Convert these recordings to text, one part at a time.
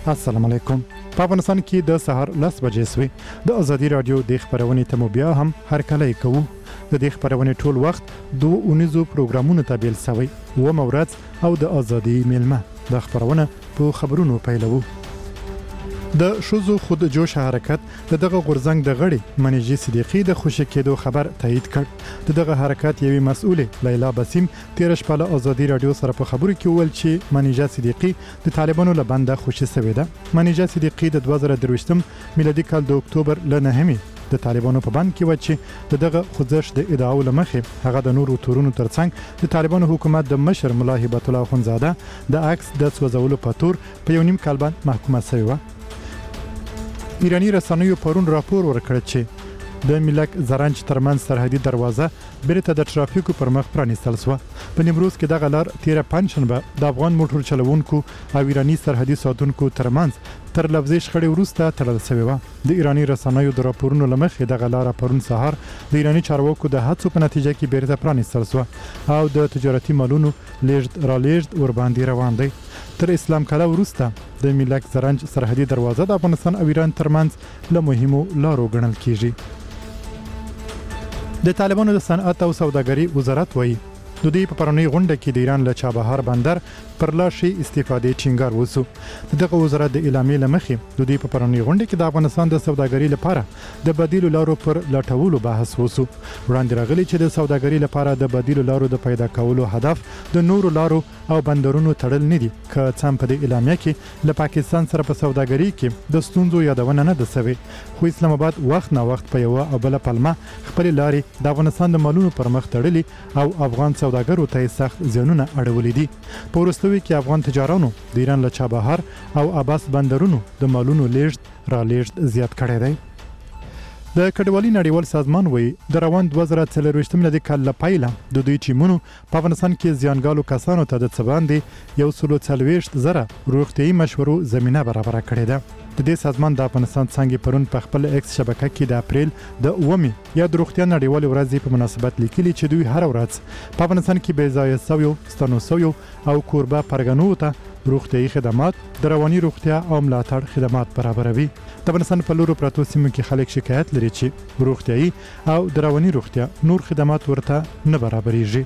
السلام علیکم. په افغانستان کې د سهار 10 بجې سوي د ازادي رادیو د خبرونې ته مو بیا هم هرکلی کوو. د دې خبرونې ټول وخت 2 پروګرامونو ته بیل سوی و مورات او د ازادي میلمه د خبرونه په خبرونو پیلوو. د شوزو خود جوش حرکت دغه غورزنګ د غړي منیجی صدیقی د خوشی کېدو خبر تایید کړ. دغه حرکت یوه مسؤله لیلا بسیم تیر شپه له ازادي رادیو سره په خبرو کې ویل چې منیجی صدیقی د طالبانو له بنده خوشی سوي ده. منیجی صدیقی د 2023 میلادي کال د اکتوبر ل 9 د طالبانو په بند کې و چې دغه خوځښت د ادعاو لمخې هغه د نورو تورونو ترڅنګ د طالبانو حکومت د مشر ملا هبت الله خونزاده د عکس د سوځولو په تور په یو نیم کال باندې محکومه شوی و. ایرانی رسنیو پرون راپور ورکړ چې د ملک زرنج ترمن سرحدي دروازه بیرته د ترافیکو پر مخ پرانیستل شو. په نیمروز کې دغه لار تیر پنځشنبه د افغان موټر چلوونکو او ایرانی سرحدي ساتونکو ترمنځ تر لفظي شخړې وروسته تړل شوی و. د ایرانی رسنیو د راپورونو لمخې دغه لار پرون سهار د ایرانی چارواکو د هڅو په نتیجه کې بیرته پرانیستل شو او د تجارتي مالونو لیږد ور باندې روان دی. تر اسلام کاله وروسته د ملک زرنج سرحدي دروازه د افغانستان او ایران ترمنځ له مهمو لارو ګڼل کیږي. د طالبانو د صنعت او سوداګري وزارت وایي د دې په پرونی غونډه کې د ایران له چابهار بندر پر لاشي استفادې ټینګار وسو. دغه وزارت د اعلامیې لمخې د دې په پرونی غونډه کې د افغانستان د سوداګري لپاره د بدیلو لارو پر لټولو بحث وسو. وړاندې راغلی چې د سوداګري لپاره د بدیلو لارو د پیدا کولو هدف د نورو لارو او بندرونو تړل نه دي. که څم په دې اعلامیه کې له پاکستان سره په سوداګري کې د ستونزو یادونه نه ده شوې، خو اسلام آباد وخت نه وخت په یو او بل پلمه خپل لارې د افغانستان د مالونو پر مخ تړلي او افغان سوداګرو ته سخت زیانونه اړولې دي. په وروستیو کې افغان تجارانو د ایران له چابهار او عباس بندرونو د مالونو لیږد زیات کړی دی. د کډوالۍ نړیوال سازمان وایي د روان 2024 میلادي کال له پیله د دوی ټیمونو په افغانستان کې زیانګالو کسانو ته د څه باندې 140,000 روغتیایي مشورو زمینه برابره کړې ده. د دې سازمان د افغانستان څنګه پرون په خپل ایکس شبکه کې د اپریل د 9 یا د روغتیا نړیوال ورځ په مناسبت لیکلي چې دوی هر ورځ په افغانستان کې بې ځایه سویو ستنو سویو او کوربه پرګنو ته روغتیایي خدمات د رواني روغتیا او ملاتړ خدمات برابروي. د افغانستان په لورو پراتو سیمو کې خلک شکایت لري چې روغتیایي او د رواني روغتیا نور خدمات ورته نه برابرېږي.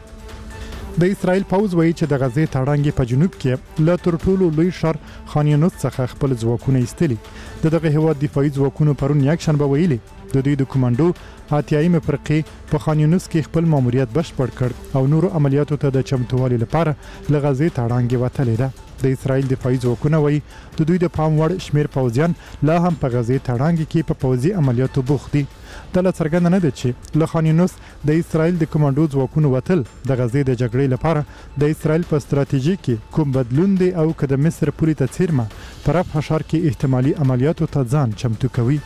د اسرائیل پوز وایي چې د غزې تړانګې په جنوب کې له تر ټولو لوی ښار خان یونس څخه خپل ځواکونه ایستلي. دغه هیواد دفاعي ځواکونو پرون یکشنبه ویلي د دوی د کمانډو اتیایمه فرقې په خان یونس کې خپل ماموریت بشپړ کړ او نورو عملیاتو ته د چمتووالي لپاره له غزې تړانګې وتلې ده. د اسرائیل دفاعي ځواکونه وایي د دوی د پام وړ شمیر پوځیان لا هم په غزې تړانګې کې په پوځي عملیاتو بوخت دي. دا لا څرګنده نه ده چې له خان یونس د اسرائیل د کمانډو ځواکونو وتل د غزې د جګړې لپاره د اسرائیل په ستراتیژي کې کوم بدلون دی او که د مصر پولې ته څیرمه په رفح ښار کې احتمالي عملیاتو ته ځان چمتو کوي.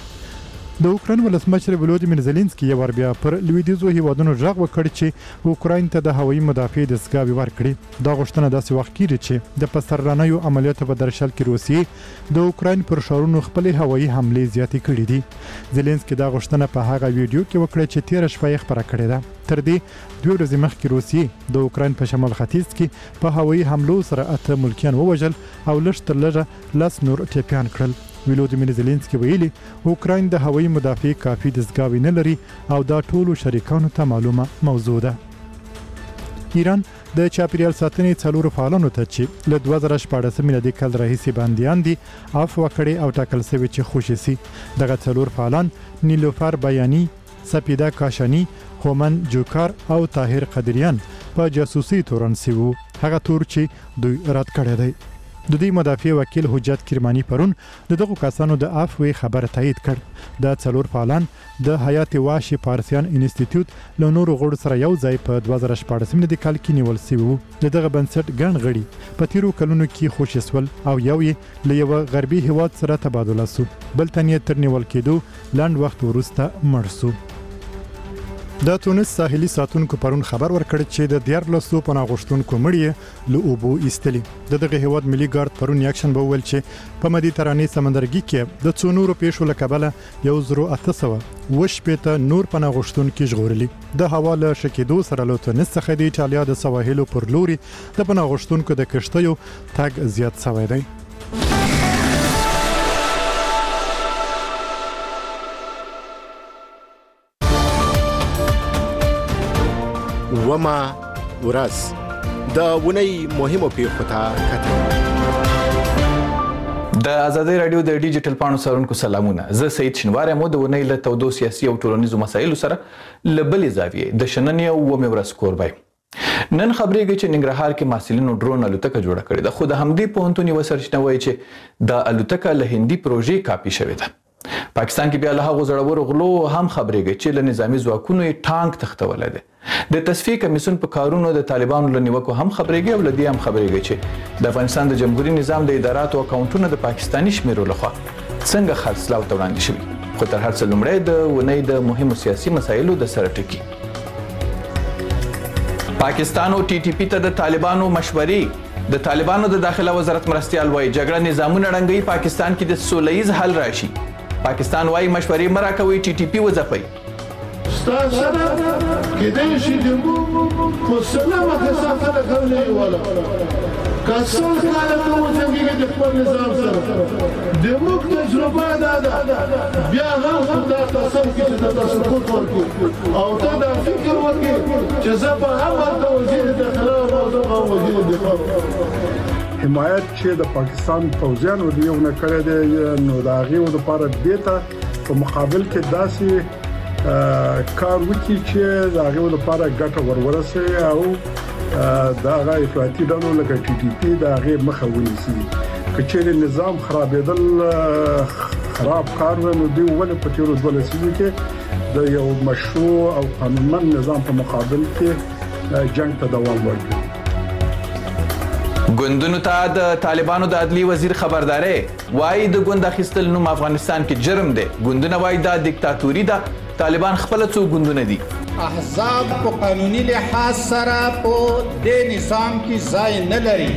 د اوکراین ولسمشر ولودیمیر زيلنسکي یو ور بیا پر لویدیځو هیوادونو ژغ وکړ چې اوکراین ته د هوایي مدافع دستګاوې ورکړي. دا غوښتنه داسې وخت کېږي چې د پسرلانیو عملیاتو په درشل کې روسیې د اوکراین پر ښارونو خپل هوایي حملې زیاتې کړې دي. زيلنسکي دا غوښتنه په هغه ویډیو کې وکړه چې تیر شپه یې خبره کړې ده. تر دې 2 ورځې مخکې روسیې د اوکراین په شمال ختیځ کې په هوایي حملو سره 8 ملکیان ووژل او لږ تر لږه 10 نور ټپیان کړل. ولودیمیر زيلنسکي ویلي اوکراین د هوایي مدافع کافي دستګاوې نه لري او دا ټولو شریکانو ته معلومه موضوع ده. ایران د چاپیریال ساتنې څلورو فعالانو ته چې له 2014 میلادي کال راهیسې بندیان دي عفو کړي او ټاکل شوی چې خوشي سي. دغه څلور فعالان نیلوفر بیانی، سپیده کاشانی، هومن جوکار او طاهر قدریان په جاسوسي تورن سی وو. هغه تور چې دوی رد کړی دی. د دې مدافع وکیل حجت کرمانی پرون دغه کسانو د عفو خبر تایید کړ. دا څلور فعالان د حیات واشي پارسیان انسټیټیوټ له نورو غړو سره یو ځای په 2014 میلادي کال کې نیول شوی وو. دغه بنسټ ګڼ غړي په تیرو کلونو کې خوشسول او یو یې له یو غربي هیواد سره تبادله سو، بل تنې تر نیول کېدو لاند وخت وروسته مړ سو. د تونس ساحلي ساتونکو پرون خبر ورکړ چې د 14 پناه غوښتونکو مړي له اوبو ایستلي. دغه هیواد ملي ګارد پرون یکشنبه ویل چې په مدیترانې سمندرګي کې د څونورو پیښو له کبله 1800 نور پناه غوښتونکي ژغورلي. د هوا له شکېدو سره له تونس څخه د ایټالیا د سواحلو پر لوري د پناه غوښتونکو د کشتیو تګ زیات شوی دی. وما ورځ د ونی مهمو پیښو ته کتل. د آزادۍ رادیو د ډیجیټل پاڼو څارونکو سلامونه. زه سید شنوار یم. د ونی له تودو سیاسي او ټولنیزو مسایلو سره له بلې زاویې د شننې او ومې ورځ کوربه یم. نن خبرېږي چې ننګرهار کې محصلینو ډرون الوتکه جوړه کړې ده، خو د همدې پوهنتون یوه سرچینه وایي چې دا الوتکه له هندي پروژې کاپي شوې ده. پاکستان کې بیا له هغو زړورو غلو هم خبرېږي چې له نظامي ځواکونو یې ټانک تختولی دی. د تصفیې کمیسیون په کارونو د طالبانو له نیوکو هم خبرېږي او له دې هم خبرېږي چې د افغانستان د جمهوري نظام د اداراتو اکاونټونه د پاکستاني شمیرو لخوا څنګه خرڅلاو ته وړاندې شوي. خو تر هر څه لومړی د ونې د مهمو سیاسي مسایلو د سره ټکي. پاکستان او ټي ټي پي ته د طالبانو مشورې. د طالبانو د داخله وزارت مرستیال وایي جګړه نظامونه ړنګوي، پاکستان کې د سوله ییز حل راشي. پاکستان وایي مشورې مه راکوئ، ټي ټي پي وځپئ. ستاسو کېدای شي د په سلامه کسافه د کولې ولا کسان کاله ته وځي د خپل نظام سره د موږ تجربه ده بیا هم دا تاسو کې د تاسو ورکو او ته دا فکر وکړي چې زه به هم د وزیر داخله او وزیر دفاع حمایت چې د پاکستان پوځیانو دیونه کړی دی نو دا غي د لپاره دیتا په مقابل کې داسې کار وکړي چې دا غي د لپاره ګټه ورورسي او دا غي افراطي ډلو لکه ټي ټي پی دا غي مخه ونیسي. کچېر نظام خرابېدل خراب کار نو دی ونه په تیرو دولسیو کې د یو مشروع او قانونمند نظام په مقابل کې جنگ ته دوام ورکړي. ګوندونو ته د طالبانو د عدلی وزیر خبرداري وایي د ګوند اخیستل نوم افغانستان کې جرم دی. ګوندونه وایي دا دیکتاتوري ده. طالبان خپل څو ګوندونه دي. احزاب په قانوني لحاظ سره په دې نظام کې ځای نه لري.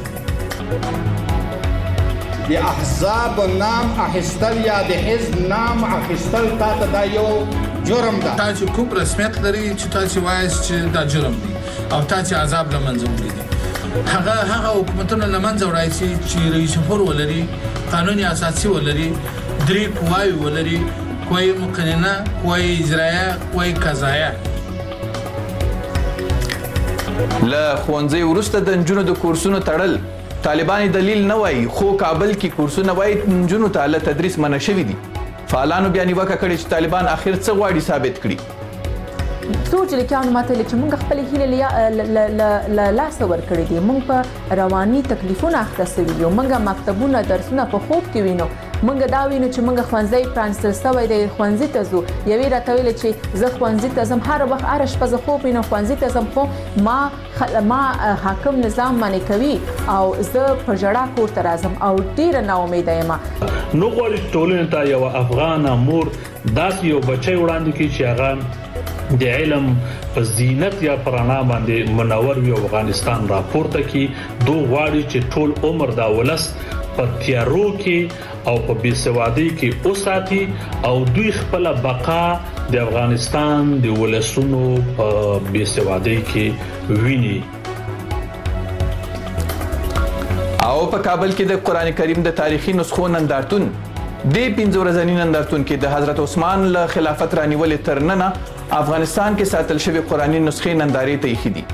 د احزاب نام اخیستل یا د حزب نام اخیستل تاسو دا یو جرم ده. تاسو کوم رسمیت لري چې تاسو وایي چې دا جرم دی او تاسو عذاب لمنځه وړي دي. هغه حکومتونه لمنځه وړي چې رئیس جمهور ولري، قانوني اساسي ولري، درې قواوی ولري، قوی مقننه، قوی اجرایه، قوی قضایه. له ښوونځي وروسته د نجونو د کورسونو تړل طالبان دلیل نه وایي، خو کابل کې کورسونه وایي نجونو ته له تدریس منع شوي دي. فعالانو بیا نیوکه کړې چې طالبان اخر څه غواړي ثابت کړي. څو لیکانو ماته چې موږ خپل هیله لاس ورکړې دي، موږ په رواني تکلیفونه اخته سوي یو، موږ مکتبونه درسونه په خوب کې وینو، موږ دا وینو چې موږ ښوونځی پرانستل سوی دی، ښوونځي ته ځو. یوې راته ویل چې زه ښوونځي ته ځم، هر وخت هره شپه زه خوب وینم ښوونځي ته ځم، خو ما حاکم نظام منع کوي او زه په ژړا کور ته راځم او ډیره ناامیده یم. نو غواړي ټولنې ته یو افغان مور داسې یو بچی وړاندې کړي چې هغه د علم په زینت یا پرانا باندې منور وي. افغانستان راپورته کی دوه غواړي چې ټول عمر دا ولس په تیارو کې او په بیسوادۍ کې اوساتي او دوی خپل بقا د افغانستان د ولسونو په بیسوادۍ کې ویني. او په کابل کې د قران کریم د تاریخي نسخو نندارتون د 15 ورځنی نندارتون کې د حضرت عثمان له خلافت رانیولې تر ننه افغانستان کې ساتل شوی قرآني نسخې نندارې ته ایښې دي.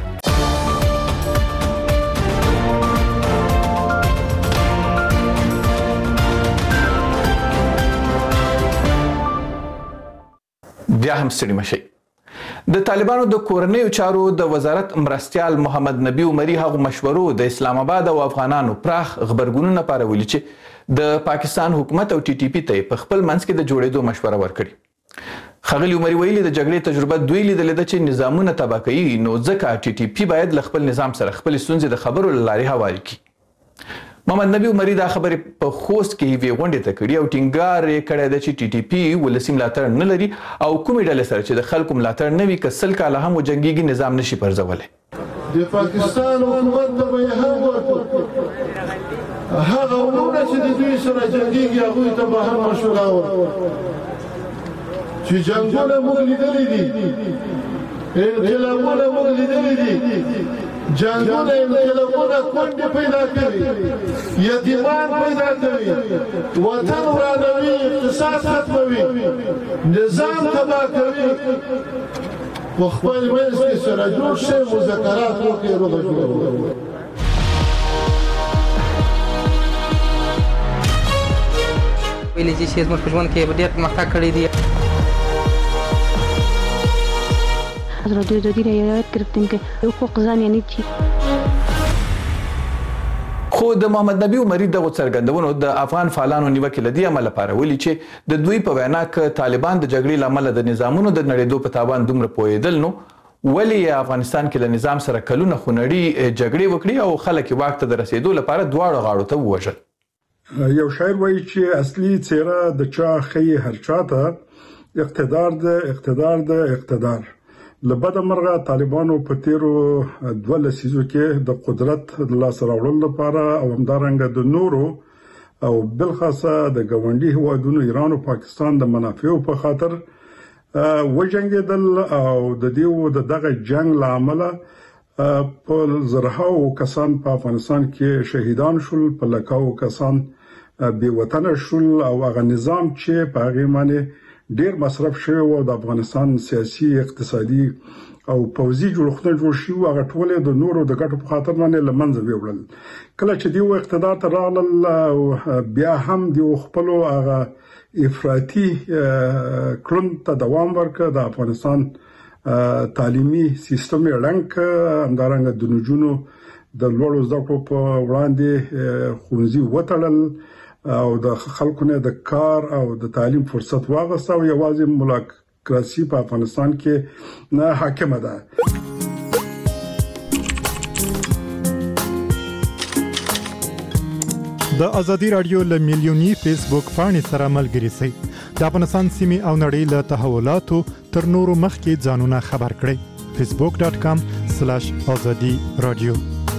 بیا هم ستړي مشئ. د طالبانو د کورنیو چارو د وزارت مرستیال محمد نبی عمري هغو مشورو د اسلام آباد او افغانانو پراخ خبرګونونه پارولي چې د پاکستان حکومت او ټي ټي پي ته په خپل منځ کې د جوړېدو مشوره ورکړي. ښاغلي عمري ویلي د جګړې تجربه دوی لیدلې ده چې نظامونه تباه کوي، نو ځکه ټي ټي پي باید له خپل نظام سره خپلې ستونزې د خبرو له لارې هوارې کړي. محمد نبی عمري دا خبرې په خوست کې یوې غونډې ته کړي او ټینګار یې کړی ده چې ټي ټي پي ولسي ملاتړ نه لري او کومې ډلې سره چې د خلکو ملاتړ نه وي که 100 کاله هم وجنګېږي نظام نشي پرځولی. د پاکستان حکومت ته به یې هم ورکړو، هغه ورونه چې د دوی سره جنګېږي هغوی ته به هم مشوره ورکړو چې جنګونه موږ لیدلي دي، انقلابونه موږ لیدلي دي، جنګونه انقلابونه کونډې پیدا کوي، یتیمان پیدا کوي، وطن ورانوي، اقتصاد ختموي، نظام تباه کوي. په خپل منځ کې سره جوړ شي مذاکرات وکړي روغه جوړه ویلې چې زموږ په ژوند کې ډېر پرمختګ کړی دی. حضرت جدی رعایت گرفتیم که حقوق زن یعنی چی. خو د محمد نبی عمری دغه څرګندونو د افغان فعالانو نیوکه لدی عمل لپاره ولي چې د دوی په وینا ک طالبان د جګړې لامل د نظامونو د نړیدو په تاوان دومره پوهیدل نو ولی افغانستان کې له نظام سره کلونه خونړي جګړې وکړي او خلک واک ته رسیدو لپاره دواړو غاړو ته ووژل. یو شاعر وایي چې اصلي څیره د چا خي هر چاته اقتدار لبد مرغه طالبانو په تیرو 2 لسیزو کې د قدرت د لاس راوړلو لپاره او همدارنګه د نورو او بلخاصه د ګاونډي هیوادونو ایران او پاکستان د منافعو په خاطر وجنګیدل او د دغه جنگ لامل په زرهاو کسان په افغانستان کې شهیدان شول، په لکاو کسان بې وطن شول او هغه نظام چې په هغه معنی ډیر مصرف شوی او د افغانستان سیاسي اقتصادي او پوځي جوړښتونه جوړ شي هغه ټول د نورو د ګټو په خاطر باندې لمنځه ویوړل. کله چې دیو اقتدار ته راغلل بیا هم دیو خپل هغه افراطي کړن ته دوام ورکړ. د افغانستان تعلیمي سیستم یې لنک همدارنګه د نجونو د لوړو زده کړو په وړاندې خونځي وټړل او د خلکو نه د کار او د تعلیم فرصت واغسته او یوازې مولاکراسي په افغانستان کې نه حاکمه ده. د ازادي رادیو له میلیونی فیسبوک پاڼې سره ملګري شئ. د افغانستان سیمې او نړۍ له تحولاتو تر نورو مخکې ځانونه خبر کړئ. facebook.com/azadi radio.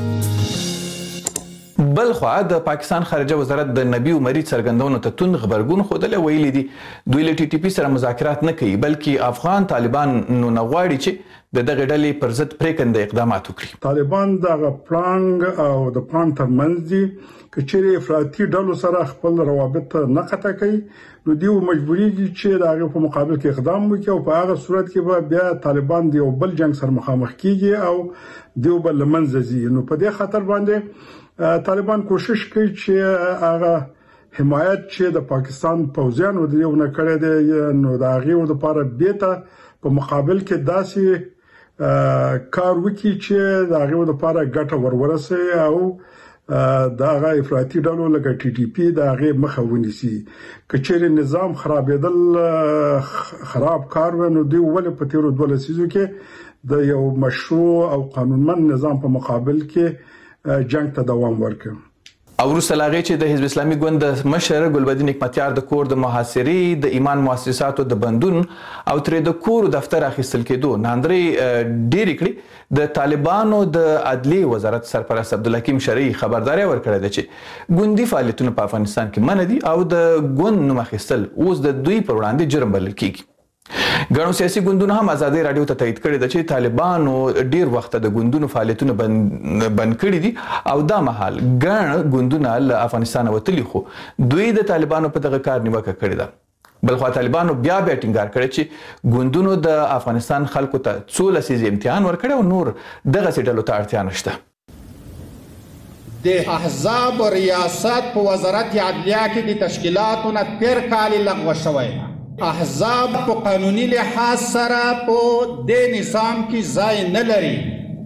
بل خو د پاکستان خارجه وزارت د نبی عمری څرګندونو ته تون خبرګون خوده ویلي دي دوی له ټي ټي پی سره مذاکرات نه کوي بلکې افغان طالبان نو نغواړي چې دغه ډلې پر ضد پریکنده اقدامات وکړي. طالبان دغه پلانګ او د پلان ترمنځ دي کچېره افراطي ډلو سره خپل روابط نه قطع کوي نو دیو مجبوریږي چې دغه په مقابل کې اقدام وکړي او په هغه صورت کې به بیا طالبان دیو بل جنگ سره مخامخ کیږي او دیو بل منځي. نو په دې خاطر باندې طالبان کوشش کوي چې هغه حمایت چې د پاکستان پوځیانو دیونه کړی دی نو د هغه لپاره بیته په مقابل کې داسې کار وکړي چې د هغه لپاره ګټه ورورسي او دغه افراطي ډلو لکه ټي ټي پی دغه مخه ونیسي. کچېره نظام خرابېدل خراب کار ونه دی ول په تیرو 2 لسیزو کې د یو مشروع او قانونمند نظام په مقابل کې جنگ ته دوام ورکړ. او وروسته چې د حزب اسلامي ګوند مشر ګلبدین حکمتیار د کور د محاصرې د ایمان مؤسساتو د بندون او تر د کور دفتر اخیستل کېدو ناندري ډېر کړي د طالبانو د عدلیه وزارت سرپرست عبدالحکیم شرعي خبرداري ورکړه چې ګوندي فعالیتونه په افغانستان کې منع دي او د ګوند نوم اخیستل اوس د دوی پر وړاندې جرم بلل کیږي. ګڼو سیاسي ګوندونو هم ازادي رادیو ته تایید کړی دی چې طالبانو ډیر وخت د ګوندونو فعالیتونه بند کړي دي او دا مهال ګڼ ګوندونه له افغانستان وتلي خو دوی د طالبانو په دغه کار نیوکه کړې ده. بلخو طالبانو بیا ټینګار کړی چې ګوندونو د افغانستان خلکو ته څو لسیزې امتحان ورکړي او نور دغه ډلو ته اړتیا نشته. د احزاب ریاست په وزارت عدلیه کې د تشکیلاتو نه تیر کال لغوه شوی. احزاب په قانوني لحاظ سره په دې نظام کې ځای نه لري.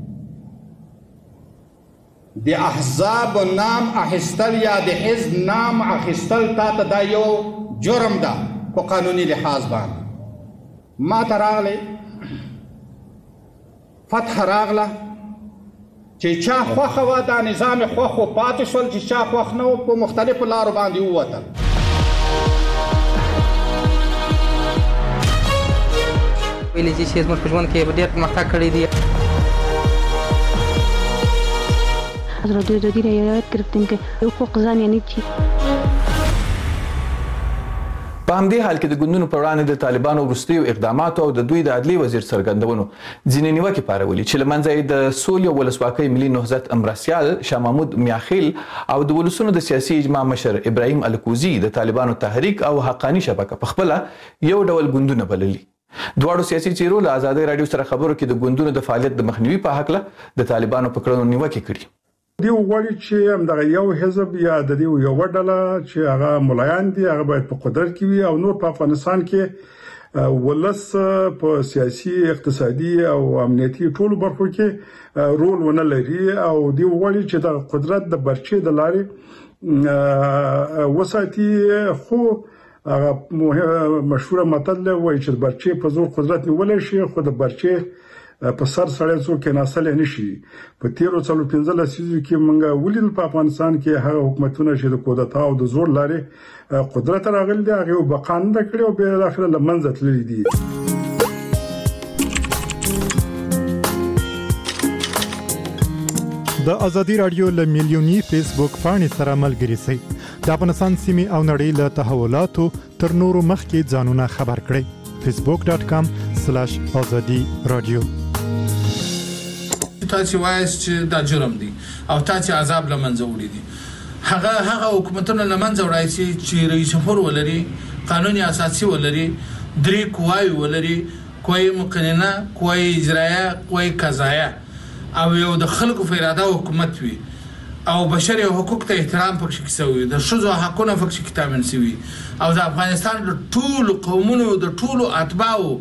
د احزاب نام اخیستل یا د حزب نام اخیستل ته دا یو جرم ده په قانوني لحاظ باندې. ما ته راغلی فتح راغله چې چا خوښه وه دا نظام خوښ و پاتې شول چې چا خوښ نه و په مختلفو لارو باندې ووتل. ویلې چې زموږ په ژوند کې ډېر پرمختګ کړی دی. حضرت جدی رعایت گرفتیم که حقوق زن یعنی چی. په همدې حال کې د ګوندونو پر وړاندې د طالبانو وروستیو اقداماتو او د دوی د عدلیې وزیر څرګندونو ځینې نیوکې پارولي چې له منځه یې د سولې او ولسواکۍ ملي نهضت مرستیال شاه محمود میاخیل او د ولسونو د سیاسي اجماع مشر ابراهیم الکوزي د طالبانو تحریک او حقانی شبکه په خپله یو ډول ګوندونه بللي. دواړو سیاسي څیرو له آزادۍ راډیو سره خبرو کې د ګوندونو د فعالیت د مخنیوي په هکله د طالبانو په کړنو نیوکې کړي. دی وغواړي چې همدغه یو حزب یا د دې یو ډله چې هغه ملایان دي هغه باید په قدرت کې وي او نور په افغانستان کې ولس په سیاسي اقتصادي او امنیتي ټولو برخو کې رول ونه لري او دی وغواړي چې د قدرت د برچې د لارې وساتي. خو هغه مشهور متل وایي چې برچې په زور قدرت نیولای شي خو د برچې په سر سړی څوک ناسل نشي. په 1315 لسیزو کې موږ ولیدل په افغانستان کې هغه حکومتونه چې د کودتا او د زور لارې قدرت راغلي دي هغه بقانده کړی او بیا د اخر لمنځه تللی دي. د ازادي رادیو له میلیونی فیسبوک پاڼې سره ملګري شئ. د افغانستان سیمې او نړۍ له تحولاتو تر نورو مخکې ځانونه خبر کړئ. facebook.com/azadi radio. تاسو وایس چې دا جرم دی او تاسو عذاب لمنځه وړي دي. هغه حکومتونه لمنځه وړای چې رئیس جمهور ولري، قانوني اساسي ولري، درې قواوی ولري، قوی مقننه، قوی اجرایه، قوی قضایه او یو د خلکو په اراده حکومت وي او بشري حقوق ته احترام پکې کیسوي، د شذو حقونه پکې کتابن سوي او د افغانستان د ټولو قومونو د ټولو اتباعو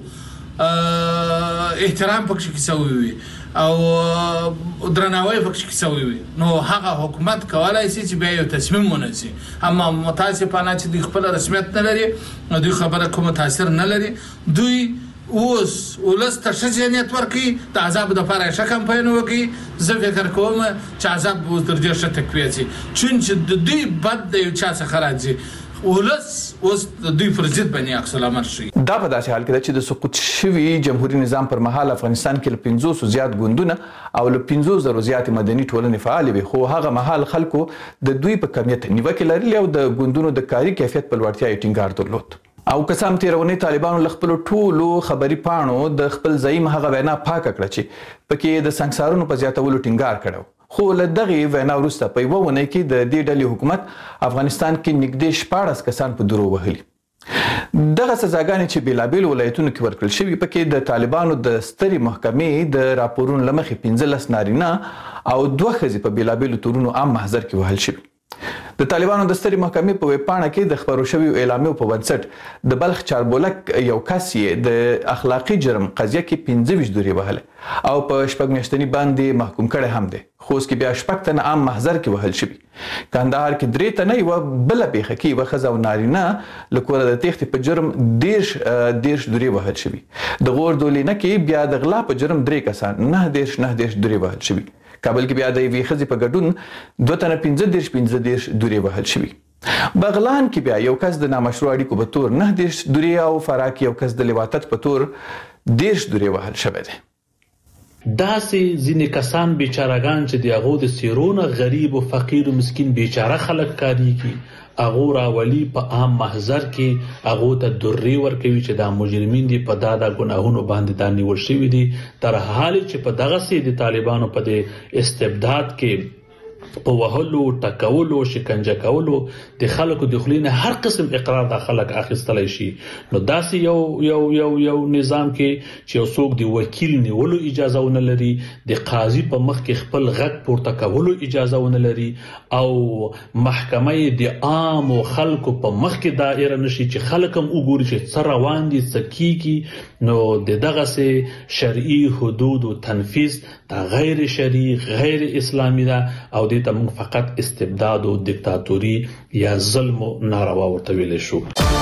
احترام پکې کیسوي او درناوی پکې کیسوي. نو هغه حکومت کولای شي چې بیا یو تصمیم ونیسي. اما متاسفانه چې د خپل رسمیت نه لري، دوی خبره کوم تاثیر نه لري. دوی اوس ولسته شجنیت ورکی د عذاب د لپاره ښه کمپاین وکي. زه فکر کوم چې عذاب به تر دې ښه تقویه شي چې د دوی بد د یو چا څخه راځي ولس اوس د دوی پر ضد باندې عکس العمل شي. دا په داسې حال کې ده چې د سقوط شوي جمهوریت نظام پر مهال افغانستان کې له 500 زیات ګوندونه او له 500 زیات مدني ټولنې فعال وي، خو هغه مهال خلکو د دوی په کمیت نیوکې لرلې او د ګوندونو د کاري کیفیت په لوړتیا یې ټینګار درلود. او قسم تیرونی طالبانو له خپل ټولو خبري پاڼو د خپل زعیم هغه وینا پاکه کړه چې پکې د سنگسارونو په زیاتولو ټینګار کړو. خو له دغه وینا وروسته په یوه ونه کې د دې ډلې حکومت افغانستان کې نږدې 14 کسان په درو وهلي. دغه سزاګانې چې بیلابیل ولایتونو کې ورکړل شوي پکې د طالبانو د سترې محکمې د راپورونو لمخې 15 نارینه او 2 ښځې په بیلابیلو تورونو عام محضر کې وهل شوي. د طالبانو د سترې محکمې په ویبپاڼه کې د خبرو شویو اعلامیو په بنسټ د بلخ چاربولک یو کس یې د اخلاقي جرم قضیه کې 25 دورې وهله او په شپږ میاشتني باندې محکوم کړی هم دی. خو اوس کې بیا شپږ تنه عام محضر کې وهل شوي. کندهار کې 3 تنه یوه بله پیښه کې یوه ښځه او نارینه له کوره د تېښتې په جرم 10 دورې وهل شوي. د غور دولینه کې بیا د غلا په جرم 3 کسان 9 دورې وهل شوي. کابل کې بیا د یوې ښځې په ګډون 2 تنه 15 دورې وهل شوي. بغلان کې بیا یو کس د نامشروع اړیکو په تور 9 دورې او فراه کې یو کس د لواطت په تور 10 دورې وهل شوی دی. داسې ځینې کسان بیچارهګان چې د هغو د څیرونه غریب او فقیر او مسکین بیچاره خلک کاریږي هغو راولي په عام محضر کې هغو ته درې ورکوي چې دا مجرمین دي په دا ګناهونو باندې دا نیول شوي دي تر حال چې په دغسې د طالبانو په د استبداد کې په وهلو ټکولو شکنجه کولو د خلکو د خلینو هر قسم اقرار د خلک اخیستلای شي. نو داسې یو نظام کې چې یو څوک د وکیل نیولو اجازه ونه لري، د قاضي په مخ کې خپل غږ پورته کولو اجازه ونه لري او محکمه د عام خلکو په مخ کې دایره نشي چې خلک هم وګوري چې څه روان دي څه کیږي. نو د دغسې شرعي حدود او تنفیذ دا غیر شرعي غیر اسلامي ده او دې ته موږ فقط استبداد او دیکتاتوري یا ظلم او ناروا ورته ویلی شو.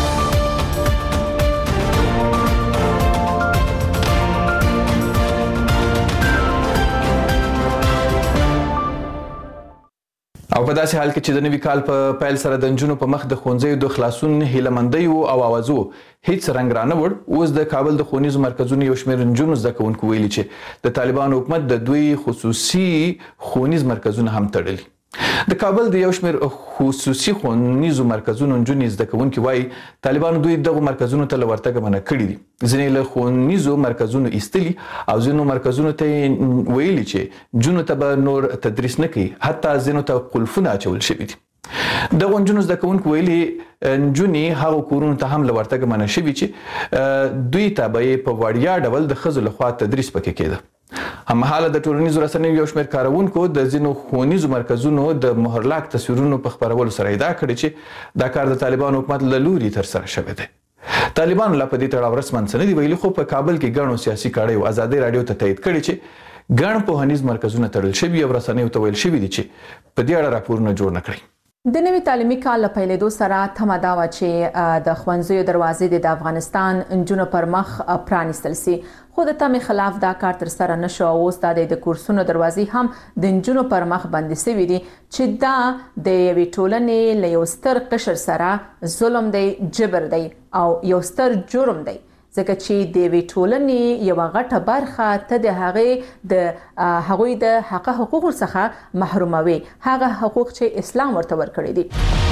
او په داسې حال کې چې د نوي کال په پیل سره د نجونو په مخ د ښوونځیو د خلاصون هیلهمندیو او اوازو هیڅ رنګ رانه وړ. اوس د کابل د ښوونیزو مرکزونو یو شمېر نجونو زده کوونکو ویلي چې د طالبانو حکومت د دوی خصوصي ښوونیز مرکزونه هم تړلي. د کابل د یو شمېر خصوصي ښوونیزو مرکزونو نجونې زده کوونکي وایي طالبانو دوی دغو مرکزونو ته له ورتګه منع کړي دي. ځینې له ښوونیزو مرکزونو ایستلي او ځینو مرکزونو ته یې ویلي چې نجونو ته به نور تدریس نه کوي، حتی ځینو ته قلفونه اچول شوي دي. د غونجونو زده کوونکو ویلي نجونې هغو کورونو ته هم له ورتګه منع شوي چې دوی ته به یې په وړیا ډول د ښځو لخوا تدریس پکې کېده. هممهاله د ټولنیزو رسنیو یو شمېر کاروونکو د ځینو ښوونیزو مرکزونو د مهرلاک تصویرونو په خپرولو سره ادعا کړې چې دا کار د طالبانو حکومت له لوري ترسره شوی دی. طالبانو لا په دې تړاو رسماً څه نه دي ویلي، خو په کابل کې ګڼو سیاسي کړیو ازادۍ راډیو ته تایید کړي چې ګڼ پوهنیز مرکزونه تړل شوي او رسنیو ته ویل شوي دي چې په دې اړه راپورونه جوړ نه کړي. د نوي تعلیمي کال له پیلېدو سره تمه دا وه چې د ښوونځیو دروازې د افغانستان نجونو پر مخ پرانیستل سي، خو د تمې خلاف دا کار ترسره نه شو او اوس دا د کورسونو دروازې هم د نجونو پر مخ بندې سوي دي چې دا د یوې ټولنې له یو ستر قشر سره ظلم دی، جبر دی او یو ستر جرم دی، ځکه چې د یوې ټولنې یوه غټه برخه ته د هغوی د حقوقو څخه محروموي، هغه حقوق چې اسلام ورته ورکړي دي.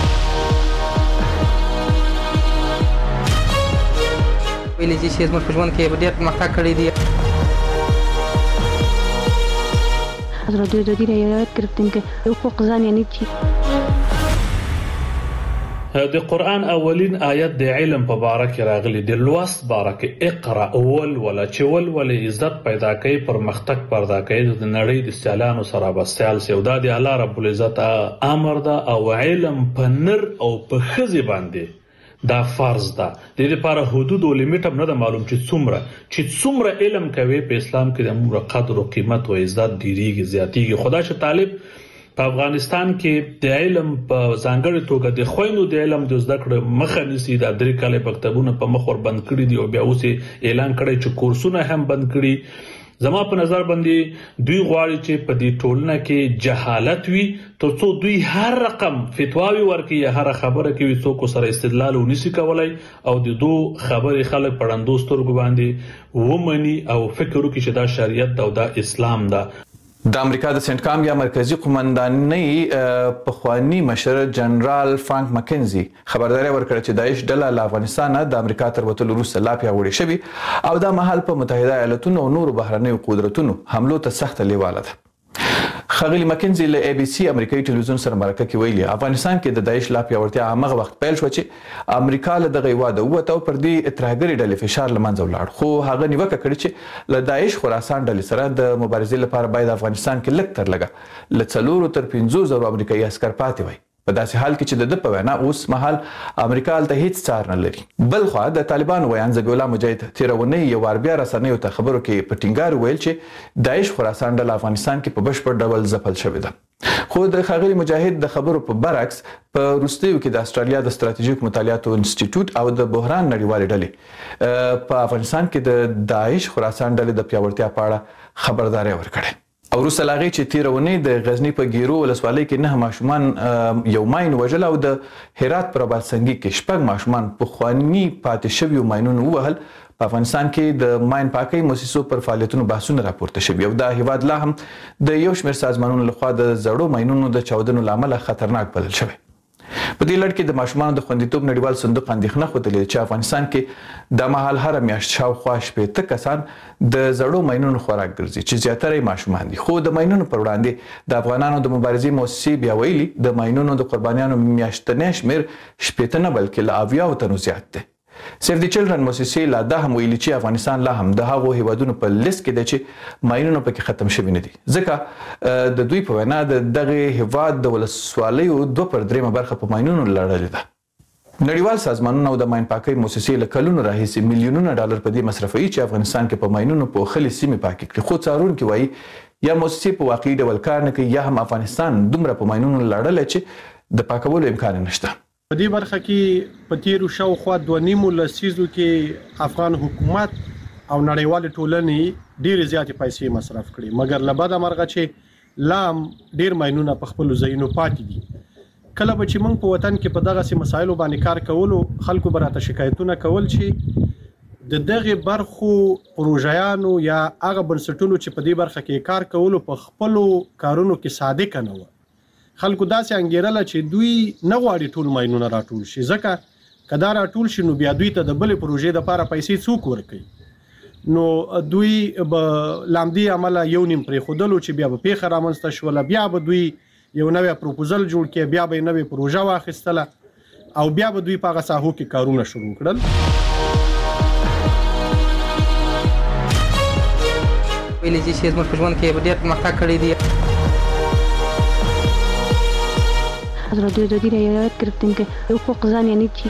ویلي چې زموږ په ژوند کې ډېر پرمختګ کړی دی. حضرت دوی روایت گرفتیم که حقوق زن یعنی چی؟ د قرآن اولین آیت د علم په باره کې راغلی د لوست باره کې اقرا ولوله چې ولولې عزت پیدا کوي، پرمختګ پیدا کوي، د نړۍ د سیالانو سره به سیال سي. دا د الله رب العزت امر ده او علم په نر او په ښځې باندې دا فرض ده. د دې لپاره حدود او لیمیټ هم نه ده معلوم چې څومره علم کوي په اسلام کې د عمر قدر او قیمت او عزت ډیریږي زیاتیږي. خدای چې طالب په افغانستان کې د علم په ځانګړې توګه د خويندو د علم د زده کړې مخه نیسي. د 3 کال مکتبونه په مخ ور بند کړي دي او بیا اوس اعلان کړی چې کورسونه هم بند کړي. زما په نظر باندې دوی غواړي چې په دې ټولنه کې جهالت وي ترڅو دوی هر رقم فتواوی ورکړي یا هر خبره کوي څوک سره استدلال ونیسي کولای او د دوه خبرې خلک پړندو سترګو باندې ومني او فکر وکړي چې دا شریعت او دا اسلام ده. د امریکا د سنټ کام یا مرکزی قومندانۍ پخوانی مشر جنرال فرانک مکنزي خبرداري ورکړه چې داعش ډله له افغانستان د امریکا تر وتلو وروسته لا پیاوړې شوې او دا مهال په متحده ایالاتونو او نورو بهرنیو قدرتونو حملو ته سخت لیواله ده. خغلی مکنزي له اي بي سي امریکایي ټلویزیون سره مرکه کې ویلي افغانستان کې د داعش لا پیاوړتیا هغه وخت پیل شو چې امریکا له دغه واده وته او پر دې ترهګری ډلې فشار لمنځه ولاړ، خو هغه نیوکه کړې چې له داعش خراسان ډلې سره د مبارزې لپاره باید افغانستان کې لږ تر لږه له 4 تر 5,000 امریکایي عسكر پاتې وي. په داسې حال کې چې د په وینا اوس مهال امریکا هلته هیڅ څار نه لري. بل خوا د طالبانو ویان ذبیح الله مجاهد تیرونی یو وار بیا رسنیو ته خبرو کې په ټینګار ویل چې داعش خراسان ډله افغانستان کې په بشپړ ډول ځپل شوې ده. خو د ښاغلي مجاهد د خبرو په برعکس په وروستیو کې د استرالیا د ستراتیژیک مطالعاتو انسټیټیوټ او د بحران نړیوالې ډلې په افغانستان کې د داعش خراسان ډلې د پیاوړتیا په اړه خبرداري ورکړې. او وروسته لاغې چې تیرونی د غزنی په ګیرو ولسوالۍ کې 9 ماشومان یو ماین وژل او د هرات پر بلسنګي کې 6 ماشومان په خواني پاتې شوي ماینونو وهل. په افغانستان کې د ماین پاکۍ مؤسسو پر فعالیتونو بحثونه راپورته شوي او دا هیواد لا هم د یو شمېر سازمانونو لخوا د زړو ماینونو د چاودنو لامل خطرناک بلل شوی. په دې لړ کې د ماشومانو د خوندیتوب نړیوال صندوق اندېښنه ښودلې چې افغانستان کې د مهال هر میاشت شاوخوا 80 کسان د زړو ماینونو خوراک ګرځي چې زیاتره یې ماشومان دي. خو د ماینونو پر وړاندې د افغانانو د مبارزې مؤسسې بیا ویلي د ماینونو د قربانیانو میاشتنی شمېر 80 نه بلکې له 80 تنو زیات دی. سیف دی چلډرن مؤسسې لا دا هم ویلي چې افغانستان لا هم د هغو هیوادونو په لیست کې دی چې ماینونه پکې ختم شوي نه دي، ځکه د دوی په وینا د دغه هیواد د ولسوالیو 2/3 برخه په ماینونو لړلې ده. نړیوال سازمانونه او د ماین پاکۍ مؤسسې له کلونو راهیسې میلیونونه ډالر په دې مصرفوي چې افغانستان کې په ماینونو پوښلې سیمې پاکې کړي، خو څارونکي وایي یا مؤسسې په واقعي ډول کار نه کوي یا هم افغانستان دومره په ماینونو لړلی چې د پاکولو امکان نشته. په دې برخه کې په تیرو شاوخوا 2.5 لسیزو کې افغان حکومت او نړیوال ټولنې ډېر زیاتې پیسې مصرف کړي، مګر له بده مرغه چې لام ډېر ماینونه په خپل ځایونو پاتې دي. کله به چې موږ په وطن کې په دغه مسایلو باندې کار کولو خلکو براته شکایتونه کول چې د دغه برخو پروژیانو یا هغه بنسټونو چې په دې برخه کې کار کولو په خپل کارونو کې صادق نه و. خلکو داسې انګیرله چې دوی نه غواړي ټول ماینونه راټول شي، ځکه که دا راټول شي نو بیا دوی ته د بلې پروژې دپاره پیسې څوک ورکوي، نو دوی به لامدې عمله یو نیم پرېښودلو چې بیا به پیښه رامنځته شوله، بیا به دوی یو نوې پروپوزل جوړ کړي، بیا به نوې پروژه واخیستله او بیا به دوی په هغه ساحو کې کارونه شروع کړل. ویلې چې زموږ په ژوند کې ډېر پرمختګ کړی دی. حضرت جدی رعایت گرفتیم که حقوق زن یعنی چی.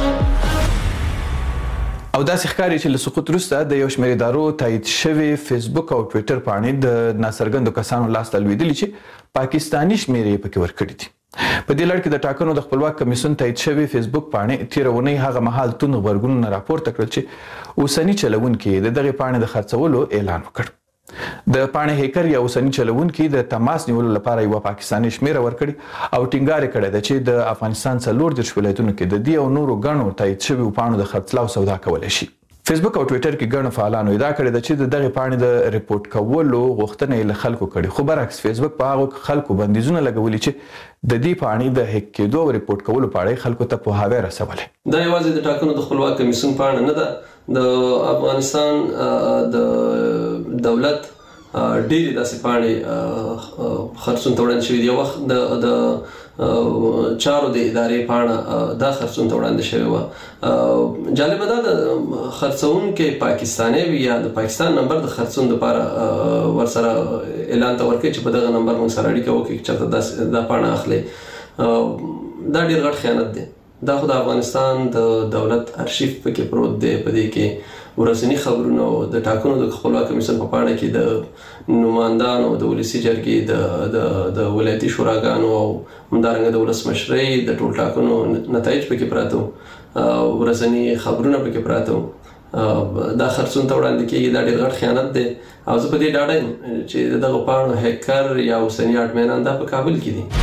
او داسې ښکاري چې له سقوط وروسته د یو شمېر ادارو تایید شوي فیسبوک او ټویټر پاڼې د ناڅرګندو کسانو لاسته لوېدلي چې پاکستاني شمېرې یې پکې ورکړي دي. په دې لړ کې د ټاکنو د خپلواک کمیسیون تایید شوي فیسبوک پاڼې تېره اونۍ هغه مهال توند غبرګونونه راپورته کړل چې اوسني چلوونکي د دغې پاڼې د خرڅولو اعلان وکړ. د پاڼې هیکر یا اوسني چلوونکي د تماس نیولو لپاره یوه پاکستاني شمېره ورکړي او ټینګار یې کړی ده چې د افغانستان 34 ولایتونو کې د دې او نورو ګڼو تایید شویو پاڼو د خرڅلاو سودا کولی شي. فیسبوک او ټویټر کې ګڼو فعالانو ادعا کړې ده چې د دغې پاڼې د ریپورټ کولو غوښتنه یې له خلکو کړې، خو برعکس فیسبوک په هغو خلکو بندیزونه لګولي چې د دې پاڼې د هیک کېدو او ریپورټ کولو په اړه خلکو ته پوهاوی رسولی. دا یوازې د ټاکنو د خپلواک کمیسیون پاڼه نه ده، د افغانستان د دولت ډېرې داسې پاڼې خرڅون ته وړاندې شوي دي. یو وخت د چارو د ادارې پاڼه دا خرڅون ته وړاندې شوې وه. جالبه دا د خرڅونکی پاکستانی وي یا د پاکستان نمبر د خرڅون لپاره ورسره اعلان ته ورکوي چې په دغه نمبر موږ سره اړیکه وکړي چې چېرته دا پاڼه اخلي. دا ډېر غټ خیانت دی. دا خو د افغانستان د دولت ارشیف پکې پروت دی. په دې کې ورځني خبرونه او د ټاکنو د خپلواک کمیسیون په پاڼه کې د نمایندانو د ولسي جرګې د ولایتي شوراګانو او همدارنګه د ولسمشرۍ د ټول ټاکنو نتایج پکې پراته وو، ورځني خبرونه پکې پراته وو. دا خرڅون ته وړاندې کېږي. دا ډېر غټ خیانت دی او زه په دې ډاډه یم چې د دغو پاڼو هیکر یا اوسني اډمینان دا په کابل کې دي.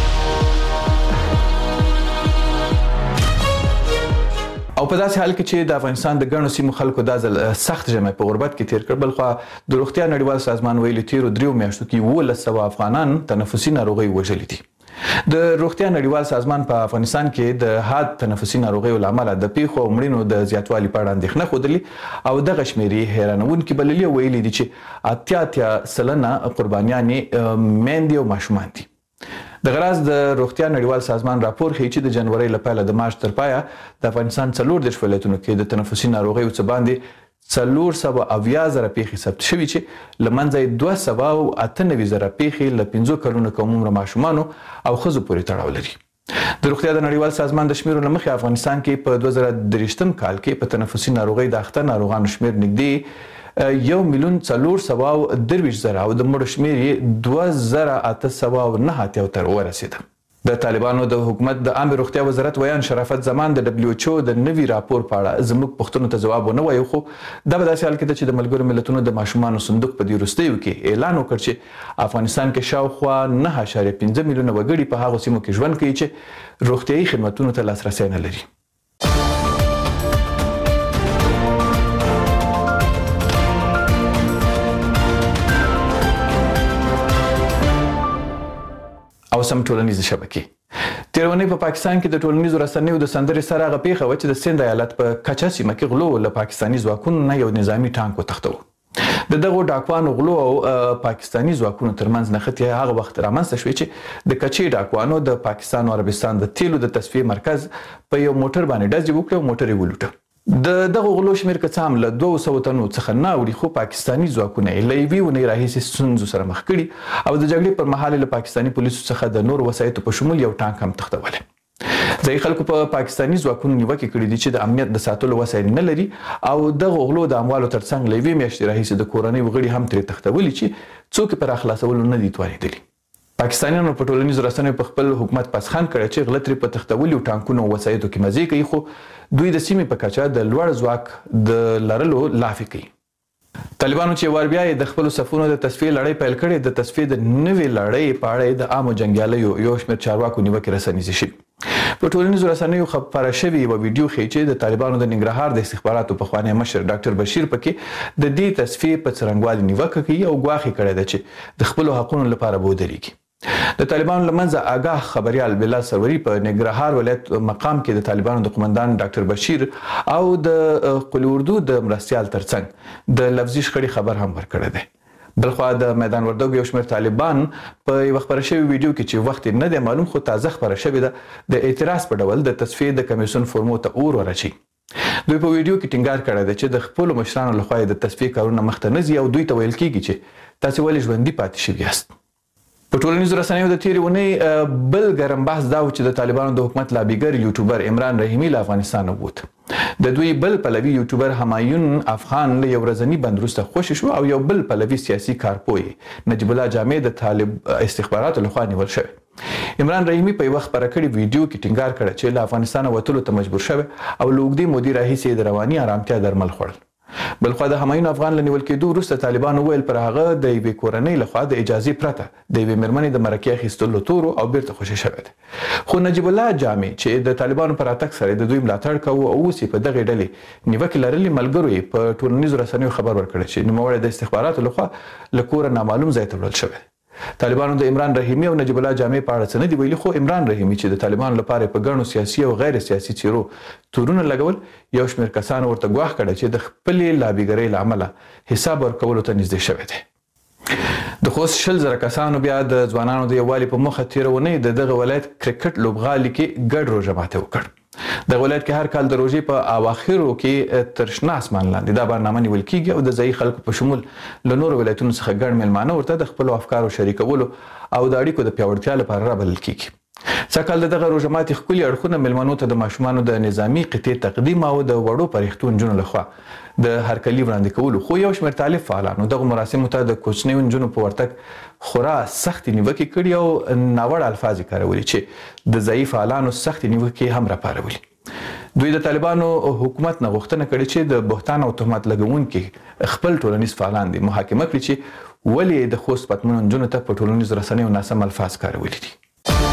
او په داسې حال کې چې د افغانستان د ګڼو سیمو خلکو دا ځل سخت ژمی په غربت کې تیر کړ، بلخوا د روغتیا نړیوال سازمان ویلي تیرو 3 میاشتو کې 1100 افغانان تنفسي ناروغۍ وژلي دي. د روغتیا نړیوال سازمان په افغانستان کې د حاد تنفسي ناروغیو له امله د پیښو او مړینو د زیاتوالي په اړه اندېښنه ښودلې او دغه شمېرې حیرانوونکې بللي او ویلي دي چې 88% قربانیانې میندې او ماشومان دي. د غراز د روغتیا نړیوال سازمان راپور ښیي چې د جنورۍ له پیله د مارچ تر پایه د افغانستان 34 ولایتونو کې د تنفسي ناروغیو څه باندې 470,000 پیښې ثبت شوي چې له منځه یې 298,000 پیښې له 5 کلونو کم عمره ماشومانو او ښځو پورې تړاو لري. د روغتیا د نړیوال سازمان د شمیرو له مخې افغانستان کې په 2023 کال کې په تنفسي ناروغۍ د اخته ناروغانو شمیر نږدې 1,423,000 او د مړو شمیر یې 2,809 ته ورسېده. د طالبانو د حکومت د عامه روغتیا وزارت ویان شرافت زمان د WHO د نوي راپور په اړه زموږ پوښتنو ته ځواب ونه وایي، خو دا به داسې حال کې ده چې د ملګرو ملتونو د ماشومانو صندوق په دې وروستیو کې اعلان وکړ چې افغانستان کې شاوخوا 9.5 میلیونه وګړي په هغو سیمو کې ژوند کوي چې روغتیایي خدمتونو ته لاسرسی نه لري. او سم ټولنیزې شبکې. تېره اونۍ په پاکستان کې د ټولنیزو رسنیو د سندرې سره هغه پیښه وه چې د سند ایالت په کچه سیمه کې غلو له پاکستاني ځواکونو نه یو نظامي ټانک وتښتوه. د دغو ډاکوانو غلو او پاکستاني ځواکونو ترمنځ نښتې هغه وخت رامنځته شوې چې د کچې ډاکوانو د پاکستان او عربستان د تیلو د تصفیې مرکز په یو موټر باندې ډزې وکړې او موټر یې ولوټه. د دغو غلو شمیر که څه هم له 200 تنو څخه نه اوړي، خو پاکستاني ځواکونه یې له یوې اونۍ راهیسې ستونزو سره مخ کړي او د جګړې پر مهال له پاکستاني پولیسو څخه د نورو وسایطو په شمول یو ټانک هم تښتولی. ځایي خلکو په پاکستاني ځواکونو نیوکې کړي دي چې د امنیت د ساتلو وسایل نه لري او دغو غلو د اموالو ترڅنګ له یوې میاشتې راهیسې د کورنۍ غړي هم ترې تښتولي چې څوک یې په راخلاصولو نه دي توانېدلي. پاکستانیانو په ټولنیزو رسنیو په خپل حکومت پسخان کړی چې غله ترې په تښتولو ټانکونو او وسایطو کې مزې کوي، خو دوی د سیمې په کچه د لوړ ځواک د لرلو لافې کوي. طالبانو چې وار بیا د خپلو صفونو د تصفیې لړۍ پیل کړې، د تصفیې د نوې لړۍ په اړه د عامو جنګیالیو یو شمېر چارواکو نیوکې رسنیزې شوي. په ټولنیزو رسنیو خپره شوې یوه ویډیو ښیي چې د طالبانو د ننګرهار د استخباراتو پخوانی مشر ډاکټر بشیر پکې د دې تصفیې په څرنګوالي نیوکه کوي او ګواښ کړی ده چې د خپلو حقونو لپاره به ودرېږي. د طالبانو له منځه آګاه خبریال بلال سروري په ننګرهار ولایت مقام کې د طالبانو د قومندان ډاکټر بشیر او د قلی اردو د مرستیال ترڅنګ د لفظي شخړې خبر هم ورکړی دی. بلخوا د میدان وردګو یو شمېر طالبان په یو خبره شوی ویډیو کې چې وخت نه دی معلوم خو تازه خبره شوې ده د اعتراض په ډول د تصفیې د کمیسیون فورمو ته اور ورچي. دوی په ویډیو کې ټینګار کړی دی چې د خپلو مشرانو لخوا د تصفیې کارونه مخته نه ځي او دوی ته ویل کېږي چې تاسې ولې ژوندي پاتې شوي یاست. په ټولنیزو رسنیو د تېرې اونۍ بل ګرم بحث دا و چې د طالبانو د حکومت لابیګر یوټیوبر عمران رحیمي له افغانستانه ووت. د دوی بل پلوي یوټیوبر همایون افغان له یو ورځني بند وروسته خوشي شو او یو بل پلوي سیاسي کارپوی نجیب الله جامع د طالب استخباراتو لخوا نیول شوی. عمران رحیمي په یو خبره کړې ویډیو کې ټینګار کړی چې له افغانستانه وتلو ته مجبور شوی او له اوږدې مودې راهیسې د رواني ارامتیا درمل خوړل. بلخوا د همایون افغان له نیول کېدو وروسته طالبانو وویل پر هغه د یوې کورنۍ لخوا د اجازې پرته د یوې مېرمنې د مرکې اخیستلو تورو او بیرته خوشي شوی دی. خو نجیب الله جامع چې د طالبانو پر راتګ سره د دوی ملاتړ کوو او اوس یې په دغې ډلې نیوکې لرلې ملګرو یې په ټولنیزو رسنیو خبر ورکړی چې نوموړی د استخباراتو لخوا له کوره نامعلوم ځای ته وړل شوی دی. طالبانو د عمران رحیمي او نجیب الله جامع په اړه څه نه دي ویلي خو عمران رحیمي چې د طالبانو لپاره په ګڼو سیاسي او غیر سیاسي څیرو تورونه لګول یو شمېر کسانو ورته ګواښ کړی چې د خپلې لابیګرۍ له امله حساب ورکولو ته نږدې شوی دی. د خوست 100,000 کسانو بیا د ځوانانو د یووالي په موخه تېره اونۍ د دغه ولایت کرکټ لوبغالي کې ګډ روژه ماتی وکړ. دغه ولایت کې هر کال د روژې په اواخرو کې تر شنه اسمان لاندې دا برنامه نیول کېږي او د ځایي خلکو په شمول له نورو ولایتونو څخه ګڼ میلمانه ورته د خپلو افکارو شریکولو او د اړیکو د پیاوړتیا لپاره رابلل کېږي. سږکال د دغه روژه ماتي ښکلي اړخونه میلمنو ته د ماشومانو د نظامي قطعې تقدیم او د وړو پرښتو نجونو لخوا د هرکلي وړاندې کولو خو یو شمېر طالب فعالانو دغو مراسمو ته د کوچنیو نجونو په ورتګ خورا سختې نیوکې کړي او ناوړه الفاظ یې کارولي چې د ځایي فعالانو سختې نیوکې هم راپارولي. دوی د طالبانو حکومت نه غوښتنه کړې چې د بهتان او تهمت لګونکي خپل ټولنیز فعالان دي محاکمه کړي چې ولې د خوست پتمنو نجونو ته په ټولنیزو رسنیو ناسم الفاظ کارولي دي.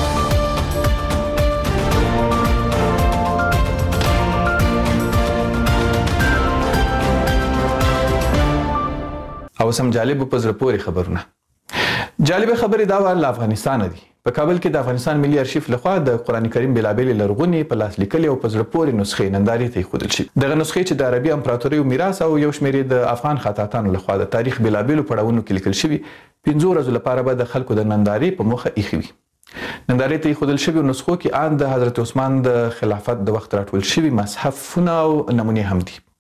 او سم جالب په زړه پورې خبرونه. جالب خبرې دا و له افغانستان دي. په کابل کې د افغانستان ملي ارشیف لخوا د قرآن کریم بېلابېلې لرغونې په لاس لیکلې او په زړه پورې نسخې نندارې ته ایښودل شوي. دغه نسخې چې د عربي امپراتورۍ میراث او یو شمېر د افغان خطاطانو لخوا د تاریخ بېلابېلو پړاوونو کې لیکل شوي 15 ورځو لپاره به د خلکو د نندارې په موخه ایښې وي. نندارې ته ایښودل شوي نسخو کې ان د حضرت عثمان د خلافت د وخت راټول شوي مصحفونه او نمونې هم دي.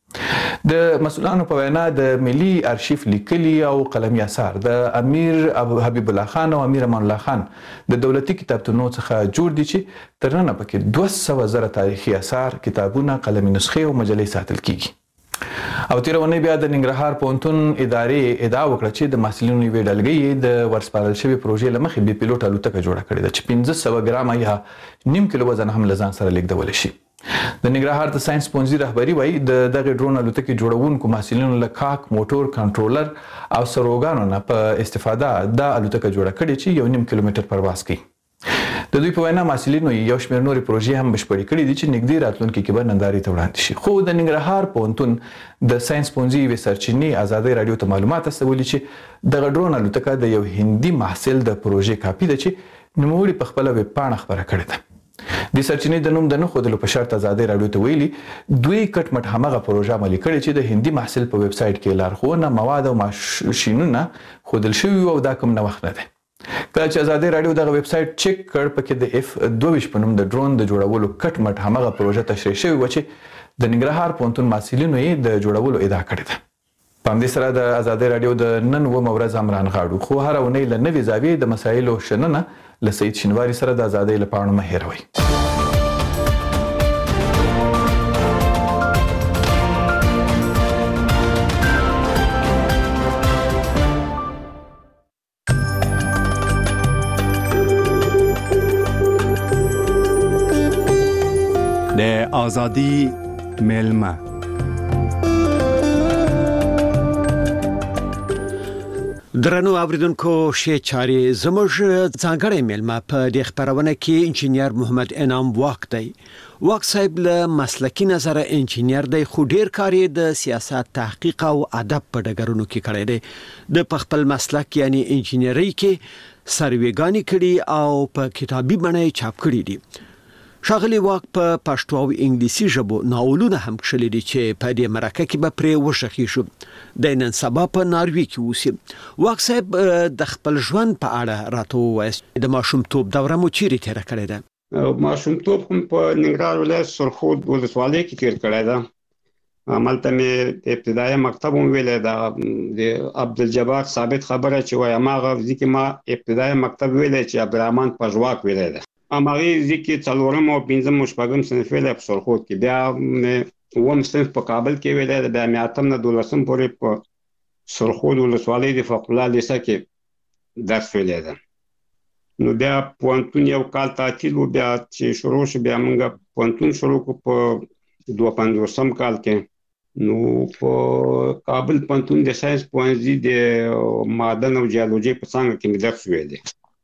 د مسؤلانو په وینا د ملي ارشیف لیکلي او قلمي اثار د امیر حبیب الله خان او امیر امان الله خان د دولتي کتابتونو څخه جوړ دي چې تر ننه پکې 200,000 تاریخي اثار کتابونه قلمي نسخې او مجلې ساتل کیږي. او تېره اونۍ بیا د ننګرهار پوهنتون ادارې ادعا وکړه چې د محصلینو یوې ډلګۍ د ورسپارل شوې پروژې له مخې بې پیلوټ الوتکه جوړه کړې ده چې 1500 ګرامه یا 0.5 کیلو وزن هم له ځان سره لیږدولی شي. د ننګرهار د ساينس پوهنځي رهبري وایي د دغه ډرون الوتکې جوړونکو محصلینو له کاک موټور کنټرولر او سروګانو نه په استفاده دا الوتکه جوړه کړې چې 1.5 کیلومتر پرواز کوي. د دوی په وینا محصلینو یو شمېر نورې پروژې هم بشپړې کړې دي چې نږدې راتلونکي کې به نندارې ته وړاندې شي. خو د ننګرهار پوهنتون د ساينس پوهنځي یوې سرچینې ازادۍ راډیو ته معلومات استولي چې دغه ډرون الوتکه د یو هندي محصل د پروژې کاپي ده چې نوموړي په خپله ویبپاڼه خپره کړې ده. د سرچینې د نوم د نه ښودلو په شرط ازادۍ راډیو ته ویلي دوی کټ مټ همغه پروژه عملي کړې چې د هندي محصل په ویب سایټ کې لارښوونه مواد او ماشینونه ښودل شوي او دا کوم نوښت نه دی. کله چې ازادۍ راډیو دغه ویب سایټ چک کړ پکې د F22 په نوم د ډرون د جوړولو کټ مټ همغه پروژه تشریح شوې وه چې د ننګرهار پوهنتون محصلینو یې د جوړولو ادعا کړې ده. په همدې سره د ازادۍ راډیو د نن 9 ورځ هم رانغاړو خو هره اونۍ له نوې زاویې د مسایلو شننه له سید شینواري سره د ازادۍ له پاڼو مه هېروئ. د ازادي میلمه درنو اوریدونکو شه چاري زموږ ځانګړی میلمه په دې خبرونه کې انجینیر محمد انعام واق دی. واق صاحب له مسلکی نظر انجینیر دی خو ډیر کار د سیاست تحقیق او ادب په ډګرونو کې کړی دی. د خپل مسلک یعنی انجینری کې سرویګانی کړي او په کتابي بڼه چاپ کړي دي. ښاغلي واک په پښتو او انګلیسي ژبو ناولونه هم کښلي دي چې په دې مرکه کې به پرې وشخي شو. د نن سبا په ناروی کې اوسي. واک صاحب د خپل ژوند په اړه راته ووایاست. د ماشومتوب دوره مو چیرې تېره کړې ده؟ ماشومتوب هم په ننګرهار ولایت سرخود ولسوالۍ کې تېر کړی ده. هملته مې ابتدایي مکتب هم ویلی ده. د عبدالجبار ثابت خبره چې وایي هماغه ځای کې ما ابتدایي مکتب ویلی چې عبدالرحمن پژواک ویلی ده. هماغې ځای کې څلورم او پنځم او شپږم صنف ویلی په سرخود کې. بیا مې اووم صنف په کابل کې ویلی ده. بیا مې اتم نه 12 پورې په سرخود ولسوالۍ د فقر الله لیسه کې درس ویلی ده. نو بیا پوهنتون یو کال تعطیل و. بیا چې شروع شو بیا موږ پوهنتون شروع کړو په 52 کال کې. نو په کابل پوهنتون د ساینس پوهنځي د معدن او جیولوژي په څانګه کې مې درس ویلی.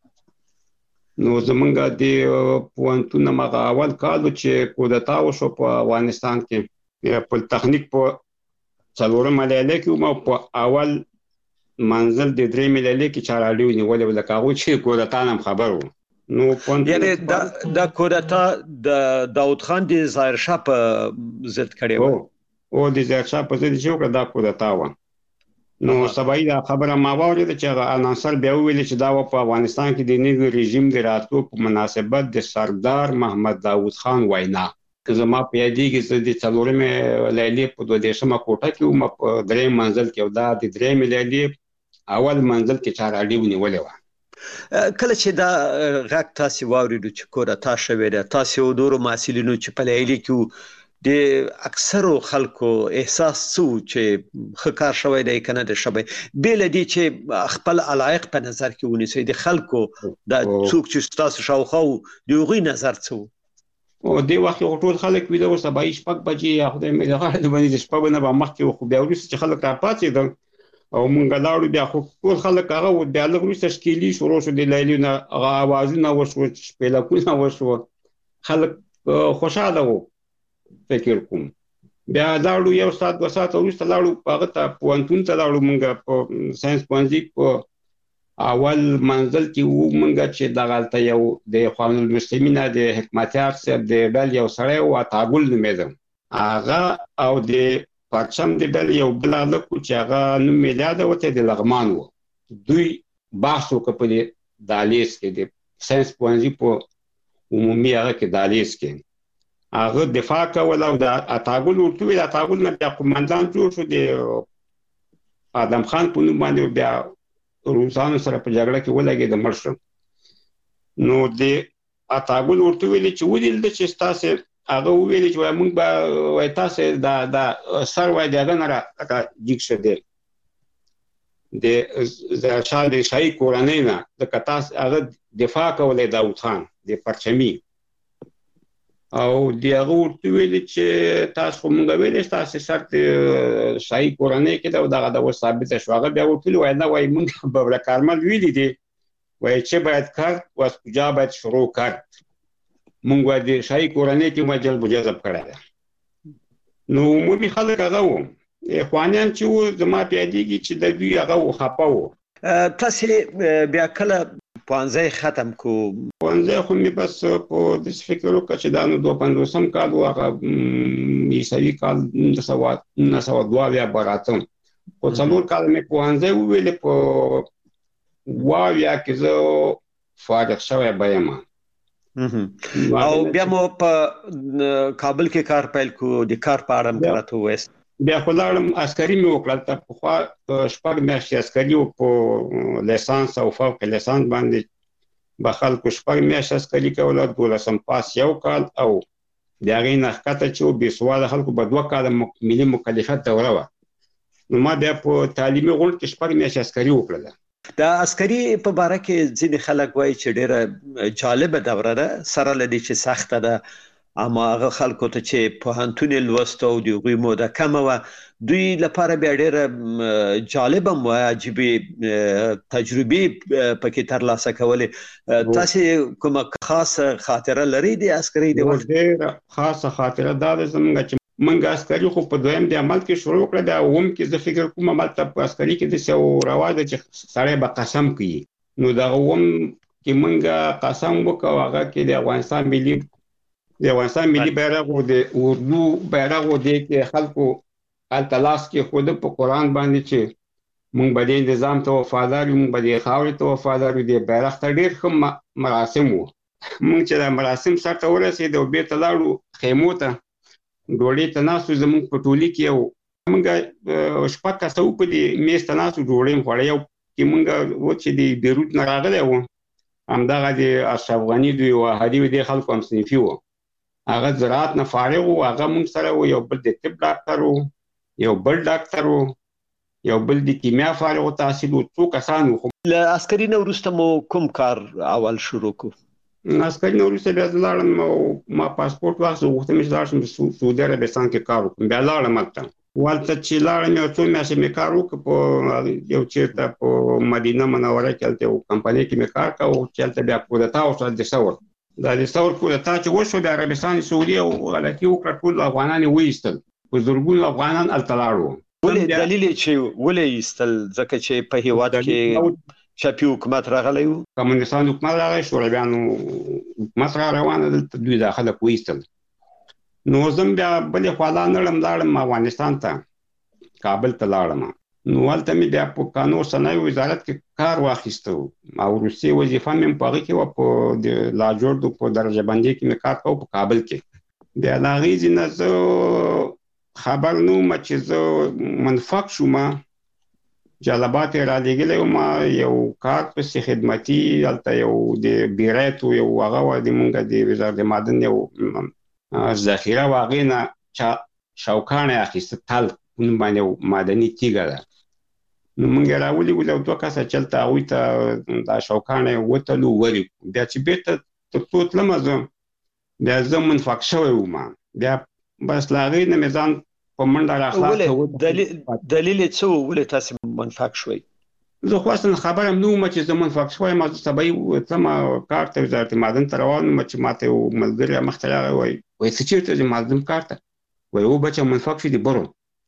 نو زمونږ د پوهنتون هغه اول کال چې کودتا وشو په افغانستان کې په تخنیک په 4 لیلیه کې وم او په اول منزل د 3 لیلیه کې چارالي ونیولې و لکه هغوی چې کودتا نه خبر وو. نو یعنې دا کودتا د داود خان د ظاهر شاه په ضد کړې وه؟ او د ظاهر شاه په ضد چې وکړه دا کودتا وه. نو سبایي دا خبره ما واورېده چې هغه انانسر بیا وویلې چې دا په افغانستان کې د نوي رژیم د راتلو په مناسبت د سردار محمد داود خان وینا. که زما په یادېږي زه د 4مې لیلیې په 22مه کوټه کې وم په 3 منزل کې. او دا د 3مې لیلیې اول منزل کې چارالي ونیولې وه. کله چې دا غږ تاسې واورېدو چې کودتا شوې ده، تاسې او نورو محصلینو چې په لیلیې کې د اکثرو خلکو احساس څه و چې ښه کار شوی دی که نه دی شوی؟ بې له دې چې خپل علایق په نظر کې ونیسئ، د خلکو دا څوک چې ستاسو شاوخوا وو د هغوی نظر څه و؟ او دې وخت کې ټول خلک ویده وو. سبایي 6 بجې یا خدای مې د غاړې باندې د شپږ نه به مخکې وو. خو بیا وروسته چې خلک راپاڅېدل او مونږ لاړو بیا خو ټول خلک هغه وو. بیا لږ وروسته ښکېلي شروع شو د لیلیو نه، هغه اوازونه وشوه، شپېلکونه وشوه، خلک خوشحاله وو فکر کوم. بیا لاړو یو ساعت 2 ساعته وروسته لاړو هغه ته پوهنتون ته لاړو. مونږ په ساینس پوهنځي په اول منزل کې وو مونږ چې دغلته یو د اخوان المسلمین د حکمتیار صاحب د ډلې یو سړی و عطاګل نومېده. هغه او د پرچم د ډلې یو بل هلک و چې هغه نوم مې یاده وتی د لغمان و. دوی بحث وکړه په دې دهلیز کې د ساینس پوهنځي په عمومي هغه کې دهلیز کې. هغه دفاع کوله او د عطاګل ورته ویل. عطاګل نه بیا قومندان جوړ شو د ادم خان په نوم باندې. بیا روسانو سره په جګړه کې ولګېد، مړ شو. نو د عطاګل ورته ویل چې ولیدل چې ستاسې هغه وویل چې موږ به وایي تاسې د سر وایي د هغه نه جګ شه دی د شاه د شاهي کورنۍ نه، ځکه تاسې هغه دفاع کولی داود خان د پرچمي. او د هغه ورته ویلي چې تاسو خو مونږ ویلې ستاسې سر د شاهي کورنۍ کې ده او دغه د اوس ثابته شو. هغه بیا ورته ویلي وایي نه وایي مونږ ببره کارمل ویلي دي وایي چې باید کرد و از کجا باید شروع کرد. مونږ وایي د شاهي کورنۍ کې مو جلب و جذب کړی ده. نو عمومي خلک هغه وو، اخوانیان چې وو زما په یادېږي چې د دوی هغه و خفه وو. تاسې بیا کله پوهنځی ختم کو؟ پوهنځی خو مې بس په داسې فکر وکړه چې دا نو 52 کال و، هغه عیسوي کال 1902 به راتم. خو 4 کال مې پوهنځی وویلې په 72 کې زه فارغ شوی به یم. او بیا مو په کابل کې کار پیل کو. د کار په اړه مې راته ووایاست. بیا خو لاړم عسکري مې وکړه. ته پخوا 6 میاشتې عسکري و په لیسانس او فوق لیسانس باندې به خلکو 6 میاشتې عسکري کوله. 12 پاس یو کال او د هغې نه ښکته چې و بېسواده خلکو به 2 کاله ملي مکلفیت دوره وه. نو ما بیا په تعلیمي غونډ کې 6 میاشتې عسکري وکړله. د عسکري په باره کې ځینې خلک وایي چې ډېره جالبه دوره ده، سره له دې چې سخته ده. اما هغه خلکو ته چې پوهنتون لوسته او د هغوی موده کمه وه، دوی لپاره بیا ډېره جالبه هم وه، عجیبې تجربې پکې ترلاسه کولې. تاسې کومه خاصه خاطره لرئ د عسکرۍ د وخت؟ ډېره خاصه خاطره دا ده زموږ چې موږ عسکري خو په 2م د عمل کې شروع کړه. بیا 8م کې زه فکر کوم هملته په عسکري کې داسې یو رواج ده چې سړی به قسم کوي. نو دغه 8م کې موږ قسم وکړو، هغه کې د افغانستان ملي د افغانستان ملي بیرغ او د اردو بیرغ او د خلکو التلاس کې خود په قران باندې چې مونږ به د نظام ته وفادار یو، مونږ به د خاورې ته وفادار یو، د بیرغ ته ډېر ښه مراسم وو. مونږ چې د مراسم سر ته ورسېدو او بیرته لاړو خیمو ته ډوډۍ ته ناستو، زمونږ په ټولي کې یو مونږ 6 کسه وو په دې میز ته ناستو ډوډۍ مو خوړه. یو کې مونږ و چې د بیروت نه راغلی وو، همدغه د اشرف غني دوی وهادي و د خلکو هم صنفي وو، هغه زراعت نه فارغ وو، هغه مونږ سره و. یو بل د طب ډاکټر وو، یو بل ډاکټر وو، یو بل د کیمیا فارغ التحصیل وو، څو کسان وو. له عسکري نه وروسته مو کوم کار اول شروع کړ؟ عسکري نه وروسته بیا لاړم او ما پاسپورت واخیست، غوښتم چې لاړ شم سعودي عربستان کې کار وکړم. بیا لاړم هلته، والته چې لاړم یو څو میاشتې مې کار وکړ په یو چېرته په مدینه منوره کې، هلته یو کمپنۍ کې مې کار کوه چې هلته بیا کودتا وشوه د ثور. دا د ثور کودتا چې وشوه بیا عربستان سعودي او غلطي وکړه، ټول افغانان یې وایستل، په زرګونو افغانان هلته لاړو. ولې دلیل یې چې ولې ایستل؟ ځکه چې په هېواد کې چاپي حکومت راغلی و، کمونستان حکومت راغی، شورویانو حکومت را روانه دلته، دوی دا خلک وایستل. نو زه بیا بلې خوا لاړم افغانستان ته، کابل ته لاړم. نو هلته مې بیا په کانو صنایع وزارت کې کار واخیسته او وروستۍ وظیفه مې په هغې کې وه، په د لاجوردو په درجه بندۍ کې مې کار کوه په کابل کې. بیا د هغې ځینه زه خبر نه وم چې زه منفق شوم، جلبات یې رالېږلی وم، یو کار پسې خدمتي، هلته یو د بیرایت یو هغه وه د مونږ د وزارت معدن یو ذخیره وه، هغې نه چا شوکاڼی اخیسته، تل نوم باندې یو معدني تیږه ده. نو مونږ یې راولېږلو او 2 کسه چې هلته هغوی ته دا شوکاڼی وتلو ولېږو. بیا چې بیرته تر څو تلمه زه بیا زه منفق شوی وم، بیا بس له هغې نه مې ځان په منډه راخلاص. دلیل یې څه و؟ ولې تاسې منفق شوئ؟ زه خو اصلا خبر هم نه وم چې زه منفق شوی یم. زه سبا تلمه کار ته وزارت معدن ته روان وم چې ماته یو ملګری مخته راغی، وایي څه چېرته ځې؟ معدن کار ته. وایي او بچه منفق شو دې برو.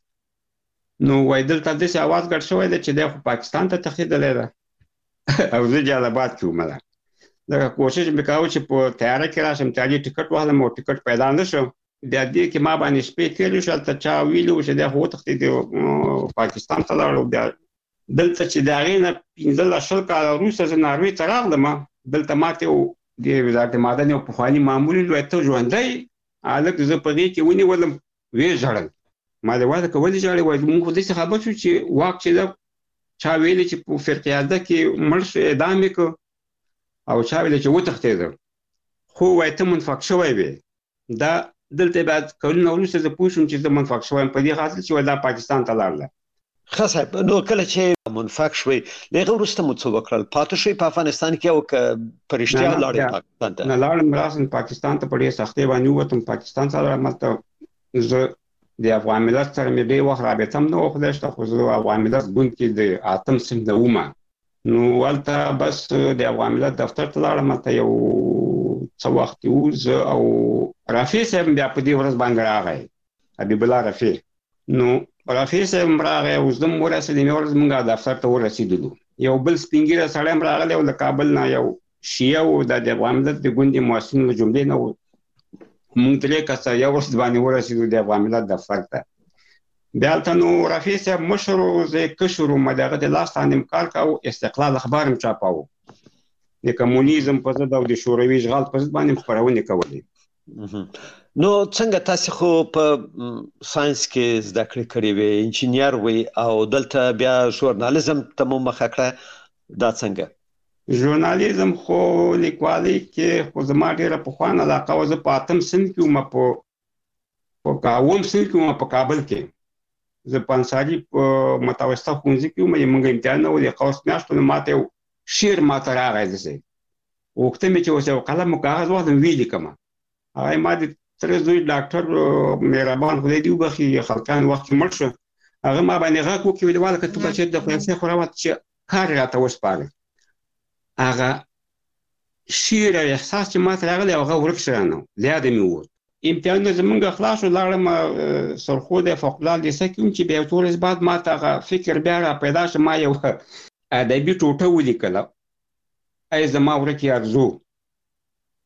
نو وایي دلته داسې اواز ګډ شوی دی چې دی خو پاکستان ته تښتېدلی ده او زه جلاباد کې وم. لکه کوشش مې کاوه چې په تیاره کې راشم، تیارې ټکټ واخلم او ټکټ پیدا نه شو. بیا دې کې ما باندې شپې تېرې شو، هلته چا ویلي و چې دی خو وتښتېد پاکستان ته لاړ. بیا دلته چې د هغې نه 15-20 کاله وروسته زه ناروې ته راغلم، دلته ماته یو د وزارت معدن یو پخواني مامور ویل، وایي ته ژوندی هلک؟ زه په غېږ کې ونیولم، ویې ژړل. ما د واده که ولې ژاړې؟ وایي موږ خو داسې خبر شو چې واک چې ده چا ویلي چې په فرقیاده کې مړ شو، اعدام یې کړ، او چا ویلي چې وتښتېده. خو وایي ته منفق شوی وې. دا دلته بیا کلونه وروسته زه پوه شوم چې زه منفق شوی یم په دې خاطر چې وایي دا پاکستان ته لاړله. ښه صاحب، نو کله چې منفق شوئ له هغې وروسته مو څه وکړل؟ پاتې شوئ په افغانستان کې او که په رښتیا لاړئ پاکستان ته؟ نه لاړم، راسم پاکستان ته په ډېرې سختۍ باندې ووتم. پاکستان ته لاړم، هلته زه د افغان ملت سره مې ډېر وخت رابطه هم نه وه خدای شته، خو زه افغان ملت ګوند کې د 8م صنف نه وم. نو هلته بس د افغان ملت دفتر ته لاړم، هلته یو څه وخت وو، زه او رفیع صاحب بیا په دې ورځ باندې راغی، حبیب الله رفیع. نو رفیع صاحب راغی او زه هم ورسېدم، یوه ورځ موږ دفتر ته ورسېدلو. یو بل سپین ږیری سړی هم راغلی و له کابل نه، یو شیعه و، دا د افغان ملت د ګوند د محسنینو له جملې نه و. مونږ 3 کسه یو ورځ باندې ورسېدو د افغان ملت دفتر ته. بیا هلته نو رفیع صاحب مشر و، زه یې کشر وم، د هغه د لاس لاندې م کار کوو، استقلال اخبار هم چاپاوه، د کمونیزم په ضد او د شوروي اشغال په ضد باندې م خپرونې کولې. نو څنګه تاسې خو په ساینس کې زده کړې کړې وې، انجینیر وې او دلته بیا ژورنالیزم ته مو مخه کړه، دا څنګه؟ ژورنالیزم خو لیکوالۍ کې خو زما ډېره پخوانه علاقه وه. زه په 8م صنف کې وم، په 9م صنف کې وم په کابل کې. زه په انصاري په متوسطه ښوونځي کې وم، موږ امتحانونه و د قوس میاشتو نه. ماته یو شعر ماته راغی، داسې غوښتم مې چې اوس یو قلم او کاغذ واخلم ویې لیکمه. هغه ما د تره زوی ډاکټر مهربان خدای دې وبخي خلقان وخت کې مړ شو، هغه ما باندې غږ وکړي، ویل والله که ته بچې د فرانسې خو راوت چې کار یې راته وسپارې. هغه شعر او احساس چې ماته راغلی هغه ورک شو رانه، له یاده مې ووت. امتحانونه زمونږ خلاص شو، لاړم سرخود فوقالعاده لیسه کې وم چې بیا یو څو ورځې بعد ماته هغه فکر بیا را پیدا شو، ما یو ادبي ټوټه ولیکله، ای زما ورکې ارزو.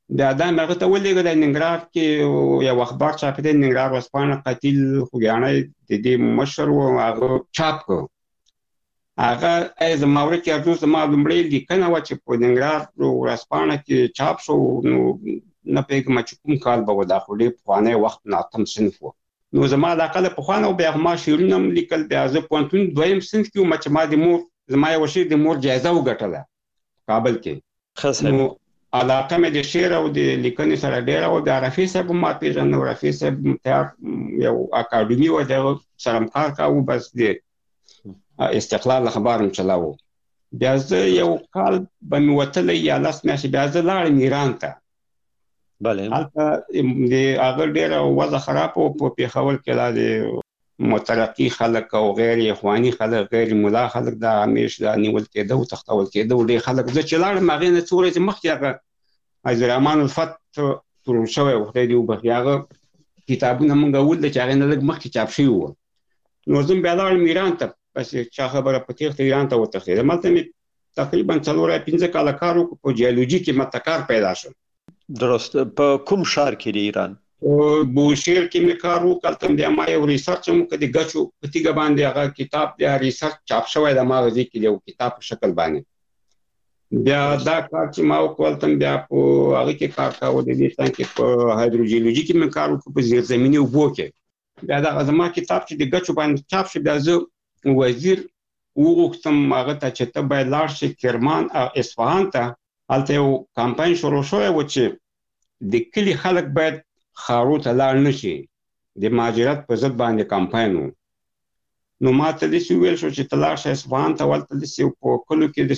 بیا دا هغه ته ولېږه د ننګرهار کې یو اخبار چاپ دی ننګرهار ورځپاڼه قتیل خوږیاڼی د دې مشر و هغه چاپ کړ هغه زما ورکې ارزو زما لومړۍ لیکنه وه چې په ننګرهار ورځپاڼه کې چاپ شو نو نه پوهېږم چې کوم کال به و دا خو ډېر پخوانی وخت ناتم صنف و نو زما علاقه له پخوا نه بیا ما شعرونه هم لیکل بیا زه پوهنتون دویم صنف کې وم چې ما د مور زما یو شعر د مور جایزه وګټله کابل کې نو علاقه مې د شعر او د لیکنې سره ډېره وه بیا رفیع صاحب هم ما پېژنه رفیع صاحب یو اکاډمي وه د هغه سره هم کار کاوه بس د استقلال اخبار هم چلاوه بیا زه یو کال به مې وتلی یا 10 میاشتې بیا زه لاړم ایران ته هلته د هغه ډېره وضع خراب و په پېښور کې دا د مترقي خلک او غیر اخواني خلک غیر ملا خلک دا همیش دا نیول کېده او تښتول کېده ډېر خلک زه چې لاړم هغې نه څو ورځې مخکې هغه عزیزالرحمن الفت تړل شوی و خدای دې وبخښي هغه کتابونه موږ ولیدل چې هغې نه لږ مخکې چاپ شوي وو نو زه بیا لاړم ایران ته بس چا خبره په تېښته ایران ته وتښتېدم هلته مې تقریبا 4-5 کاله کار وکړو په جیولوجي کې ماته کار پیدا شو درست په کوم ښار کې د ایران بوشهر کې مې کار وکړ هلته بیا ما یو ریسرچ هم وکړ د ګچو په تیږه باندې هغه کتاب بیا ریسرچ چاپ شوی د ماغزي کې یو کتاب په شکل باندې بیا دا کار چې ما وکړ هلته بیا په هغه کې کار کاوه د دې څنګ کې په هایدروجیولوژي کې مې کار وکړ په زیرزمیني اوبو کې بیا دا زما کتاب چې د ګچو باندې چاپ شو بیا زه وزیر وغوښتم هغه ته چې ته باید لاړ شې کرمان او اصفهان ته هلته یو کمپاین شروع شوی و چې د کلي خلک باید ښارو ته لاړ نه شي د مهاجرت په ضد باندې کمپاین و نو ما ته داسې وویل شو چې ته لاړ شه اصفهان ته هلته داسې په کلو کې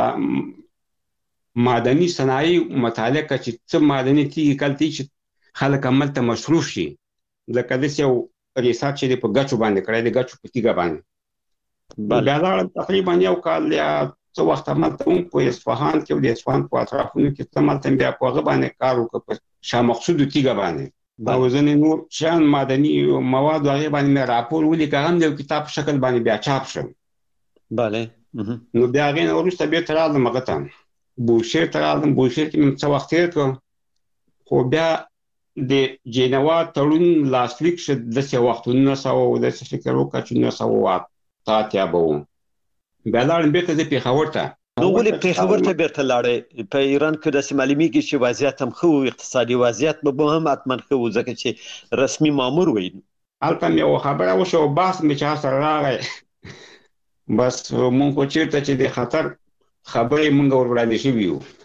داسې معدني صنایع مطالعه کړه چې څه معدني تیږې کلتې چې خلک هملته مصروف شي لکه داسې یو ریسرچ چې دی په ګچو باندې کړی د ګچو په تیږه باندې بیا لاړم تقریبا یو کال یا څه وخت هملته هم په اصفهان کې او د اصفهان په اطرافونو کې څه هملته بیا په هغه باندې کار وکړ په شاه مقصودو تیږه باندې او ځینې نور شیان معدني مواد هغې باندې مې راپور ولیکه هم د یو کتاب په شکل باندې بیا چاپ شم بله نو بیا هغې نه وروسته بېرته رالم هغه ته بوشهر ته رالم بوشهر کې مې څه وخت تېر کړ خو بیا د جنوا تړون لاسلیک شو داسې وخت 1900 فکر وکړه چې 1900 به و بیا لاړم بېرته زه پېښور ته نو ولې پېښور ته بېرته لاړې په ایران کې داسې معلومیږي چې وضعیت هم ښه و اقتصادي وضعیت به هم حتما ښه و ځکه چې رسمي مامور وی هلته مې یوه خبره وشوه بحث مې چا سره راغی بس مونږ خو چېرته چې د خطر خبرې مونږ ور وړاندې شوي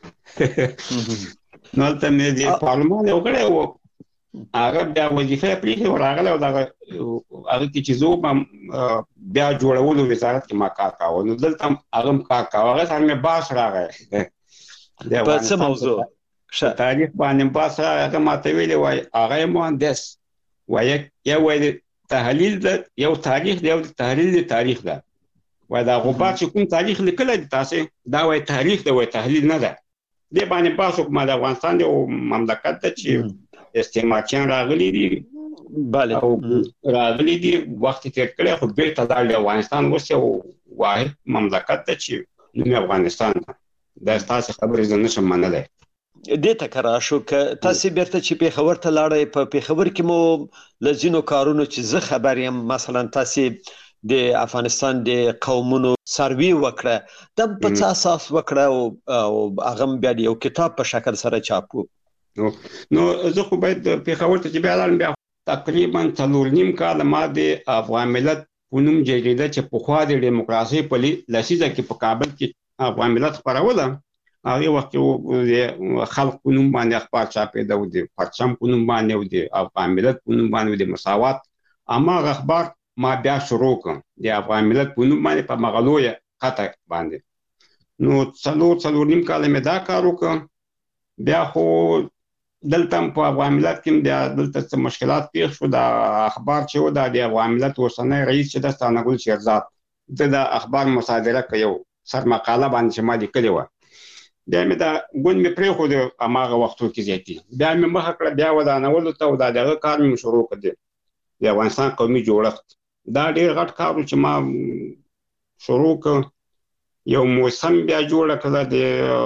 وو نو هلته مې د پارلمان یو غړی و هغه بیا وظیفه یې پرېښې ورغلی او دغه هغه کې چې زه بیا جوړولو وزارت کې ما کار کاوه نو دلته هغه هم کار کاوه هغه سره مې بحث راغی په څه موضوع تاریخ باندې بحث راغی هغه ماته ویلې وایي هغه یې مهندس وایي یا وایي تحلیل د یو تاریخ دی او د تحلیل د تاریخ ده وایي دا غبار چې کوم تاریخ لیکلی دی تاسې دا وایي تاریخ دی وایي تحلیل نه ده دې باندې بحث وکړم د افغانستان یو مملکت ده چې استعمارچیان راغلي دي او راغلي دي وخت تېر کړی خو بېرته لاړ د افغانستان اوس یو واحد مملکت ده چې نوم یې افغانستان ده دا ستاسې خبرې زه نشم منلی دې ته که راشو که تاسې بیرته چې پېښور ته لاړئ په پېښور کې مو له ځینو کارونو چې زه خبر یم مثلا تاسې د افغانستان د قومونو سروي وکړه دا په څه اساس وکړه او هغه هم بیا د یو کتاب په شکل سره چاپ نو زه خو باید پېښور ته چې بیا لاړم بیا تقریبا 4.5 کاله ما د افغان ملت په نوم جریده چې پخوا د ډیموکراسۍ په لسیزه کې په کابل کې افغان ملت خپروله هغې وخت کې د خلق په نوم باندې اخبار چاپېده او د پرچم په نوم باندې او د افغان ملت په نوم باندې د مساوات هماغه اخبار ما بیا شروع کړ د افغان ملت په نوم باندې په مغلویه خطه باندې نو 4.5 کاله مې دا کار وکړ بیا خو دلته په افغان ملت کې بیا دلته څه مشکلات پیښ شو دا اخبار چې و دا د افغان ملت اوسنی رئیس چې ده ستانګل شیرزاد ده د اخبار مصادره که یو سرمقاله باندې چې ما لیکلې وه بیا مې دا ګوند مې پرېښود هماغه وختو کې زیاتي بیا مې مخه کړه بیا ودانولو ته او دا د هغه کار مې شروع کړ د افغانستان قومي جوړښت دا ډېر غټ کار و چې ما شروع کړ یو موسم بیا جوړه کړه د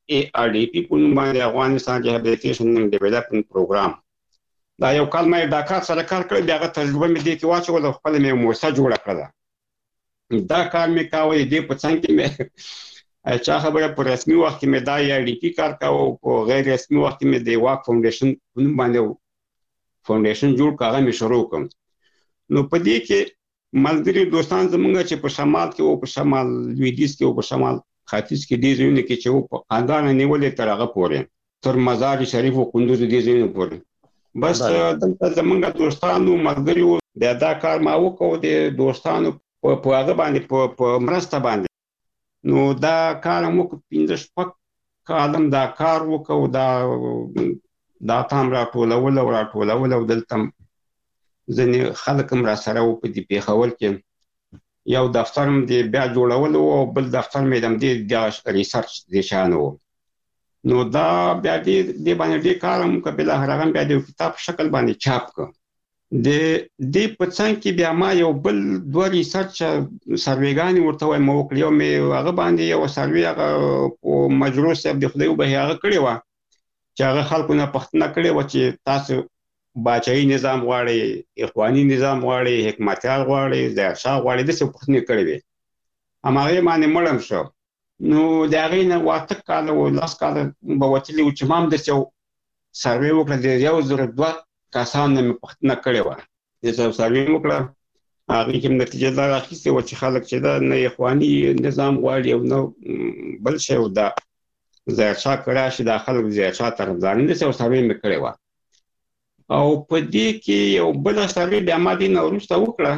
ARDP په نوم باندې افغانستان ریهابیلیټیشن اینڈ ډیولپمنٹ پروګرام دا یو کال مې دا کار سره کار کړی بیا هغه تجربه مې دې کې واچوله خپل مې موسسه جوړه کړه دا کار مې کاوه دې په څنګه کې مې چا خبره په رسمي وخت کې مې دا ARDP کار کاوه او غیر رسمي وخت کې مې د واک فاونډیشن په نوم باندې فاونډیشن جوړ کړه مې شروع کړم نو په دې کې ملګری دوستان زمونږ چې په شمال کې او په شمال لویدیځ کې او په شمال ختیځ کې دې ځایونه کې چې په خاندان نیولې تر هغه پورې تر مزار شریف او کندوز دې ځایونه پورې بس دلته زمونږ دوستانو ملګریو دا کار ما وکړو د دوستانو په هغه باندې په مرسته باندې نو دا کار موږ 15 کالم دا کار وکړو دا تام راټولول او دلته ځنې خلک هم را سره و په دې پیښور کې یو دفتر هم د بیا جوړول او بل دفتر مې د ریسرچ د شانو نو دا بیا د باندې د کار مقابله هغه بیا د کتاب شکل باندې چاپ کړ د په څنګه کې بیا ما یو بل دوه ریسرچ سروېګانی ورته وایم وکړ یو مې هغه باندې یو سروې هغه په مجروح صاحب د خدای به هغه کړی و چې هغه خلکو نه پښتنه کړی و چې تاسو باچایي نظام غواړي اخواني نظام غواړي حکمتیار غواړي ظاهرشاه غواړي د څه پښتنې کړی وي هماغه باندې مړم شو نو دا غینه واته کال او لاس کال به وتلی او چې مام د څو سروې وکړه د یو زره دوه کسان نه پښتنه کړی و د څو سروې وکړه هغه کې نتیجه دا راخیسته و چې خلک چې دا نه اخواني نظام غواړي او نو بل شی و دا ظاهرشاه کړه چې د خلک ظاهرشاه طرفدار نه څو سروې مې کړی و او په دې کې یو بل سروې بیا ما دې نه وروسته وکړه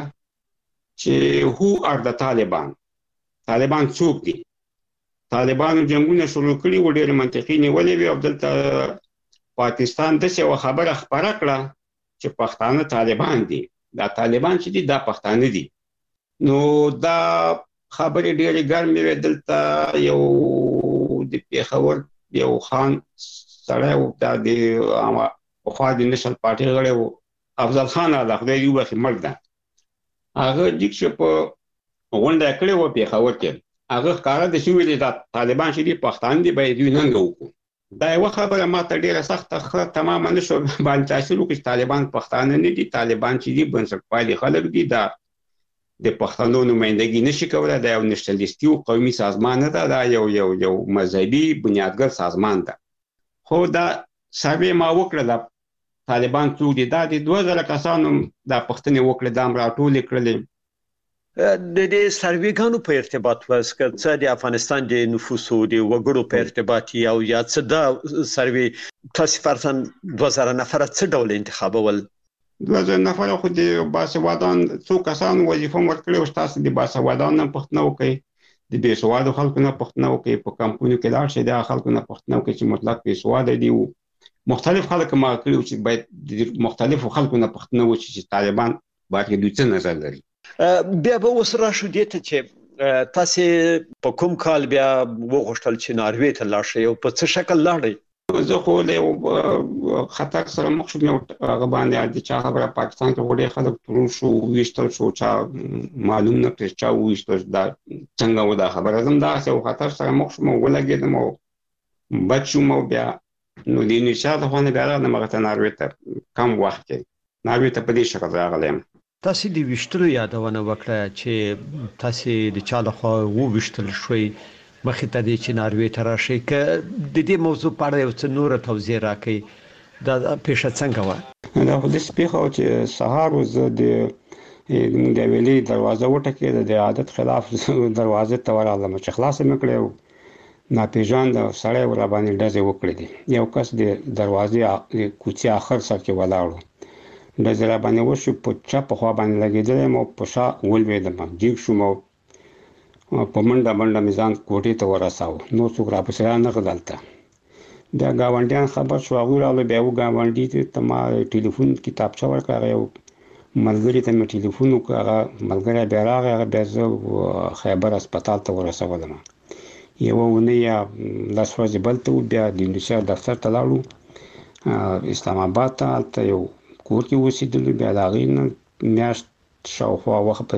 چې هو ار د طالبان څوک دي طالبانو جنگونه شروع کړي و ډېر منطقي نیولې وي او دلته پاکستان داسې خبره خپره کړه چې پښتانه طالبان دي دا طالبان چې دي دا پښتانه دي نو دا خبرې ډېرې ګرمې وې دلته یو د پیښور یو خان سړی و دا د خوا د نشل پارټي غړی و افضل خان د خدای دې وبخښي مړ ده هغه چې په غونډه کړې و پیښور کې هغه ښکاره د شوی دی دا طالبان چې دي پښتانه دي باید دوی ننګ وکړو دا یو خبره ماته ډیره سخته تماما نشو باندې تاثیر وکړي طالبان پښتانه نه دي طالبان چې دي بنسټپالي خلک دي دا د پښتنو نمائندګي نشي کولای دا یو نشنلیستي او قومي سازمان نه دا یو مذهبي بنیادګر سازمان ده خو دا سروې ما وکړه طالبان څوک دي دا د 2000 کسانو دا پښتنې وکړه دا راټولې کړلې د دې سروېګانو په ارتباط واسکه څه د افغانستان د نفوسو د وګړو په ارتباط او یا څه د سروې تاسو فرضاً 2000 نفر څه ډول انتخابول 2000 نفر خو د باسوادان څو کسان وظیفه ورکړي او تاسو د باسوادان نه پښتنه وکړي د بې سوادو خلکو نه پښتنه وکړي په کمپونو کې لاړ شي د خلکو نه پښتنه وکړي چې مطلق بې سواد دي مختلف خلک ما کړی چې باید مختلفو خلکو نه پښتنه وکړي چې طالبان باید دوی څه نظر لري بیا به اوس راشو دې ته چې تاسو په کوم کال بیا وغوښتل چې ناروې ته لاړ شئ او په څه شکل لاړئ زه خو له خطر سره مخ شوم هغه باندې د چا خبره پاکستان کې وړي خلک ترور شو ویشتل شو چا معلوم نه کړ چا ویشتل دا څنګه و دا خبره زم دا څه خطر سره مخ شوم ولګیدم او بچوم بیا نو د نشاط خو نه بیا نه مغه ناروې ته کم وخت کې ناروې ته په دې شکل راغلم تاسو د وشتلو یادونه وکړه چې تاسو د چا له خوا وشتل شوي مخې ته د چناروې ته راشي ک د دې موضوع په اړه یو څه نور توضیح راکړئ دا پیښه څنګه و دا خو د سپیخو چې سهار وز د د ویلي دروازه وټکې د عادت خلاف دروازه ته ورغلم چې خلاص مې کړو ناپېژاند سړی ور باندې ډزې وکړې دي یو کس د دروازې کوڅې اخر سر کې ولاړو د زړه باندې وشو په چا په خوا باندې لګیدل مو په شا ولویدم جیګ شو مو په منډه میزان کوټې ته ورساو نو څوک را پسې نه غلطه دا گاونډیان خبر شو هغه راغله بیا و گاونډي ته ما ټلیفون کتابچه ورکړه یو ملګری ته مې ټلیفون وکړ ملګری بیا راغی هغه بیا زه خیبر هسپتال ته ورسولم یو ونه یا لاس ورځې بل ته بیا د انډیشا دفتر ته لاړو اسلام آباد ته یو کور کې اوسېدل بیا د هغې نه میاشت شاوخوا وخت په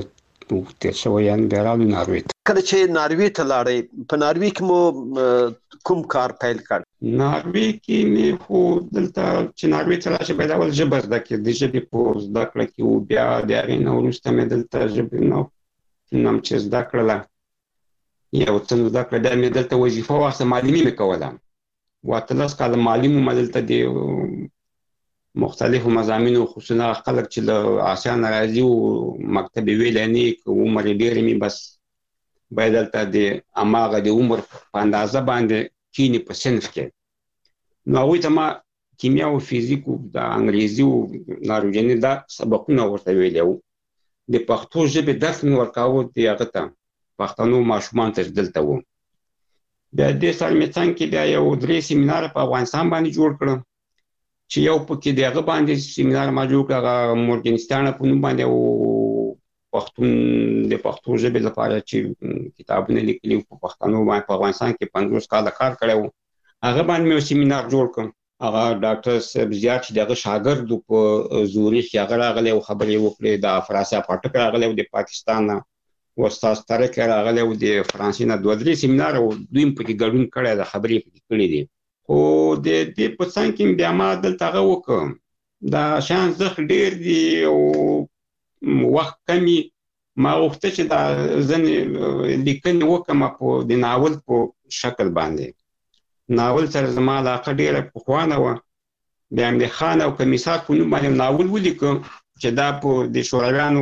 تیر شوی یعنی بیا رالو ناروی ته. کله چې ناروی ته لاړې په ناروی کې مو کوم کار پیل کړ؟ ناروی کې مې خو دلته چې ناروی ته راشي باید اول ژبه زده کړې، د ژبې په زده کړه کې و بیا د هغې نه وروسته مې دلته ژبې نه چې زده کړله یو څه زده کړه، بیا مې دلته وظیفه واخیسته، معلمي مې کوله 18 کاله معلم وم دلته د مختلفو مضامینو، خصوصا خلک چې له آسیا نه راځي او مکتب ویلی نه که عمر یې ډېر وي بس باید دلته د هماغه د عمر په اندازه باندې کینی په صنف کې. نو هغوی ته ما کیمیا او فیزیک او د انګریزي او ناروژني دا سبقونه ورته ویلي وو. د پښتو ژبې درس مې ورکاوه د هغه ته پښتنو ماشومانو ته چې دلته وو. بیا دې سال مې څنګ کې بیا یو 3 سیمینار په افغانستان باندې جوړ کړم چې یو پکې د هغه باندې سیمینار ما جوړ کړ، هغه مورګنسټان په نوم باندې او پښتون د پښتو ژبې لپاره چې کتابونه لیکلي په پښتنو باندې په افغانستان کې 50 کاله کار کړی و، هغه باندې مې سیمینار جوړ کړ. هغه ډاکټر صاحب زیات چې دغه شاګرد په زورخ کې هغه راغلی او خبرې وکړې، د افراسیا پاټک راغلی د پاکستان نه، استاد طارق راغلی د فرانسې نه، 2-3 سیمینار او دوی پکې ګډون کړی د خبرې پکې کړې دي. خو د دې په څنګ کې بیا ما دلته هغه وکړم، دا شیان زښت ډېر دي او وخت کم ما غوښته چې دا ځینې لیکنې وکړم په د ناول په شکل باندې. ناول سره زما علاقه ډېره پخوانه وه، بیا مې خان او کمیسار په نوم باندې ناول ولیکم چې دا په د شورویانو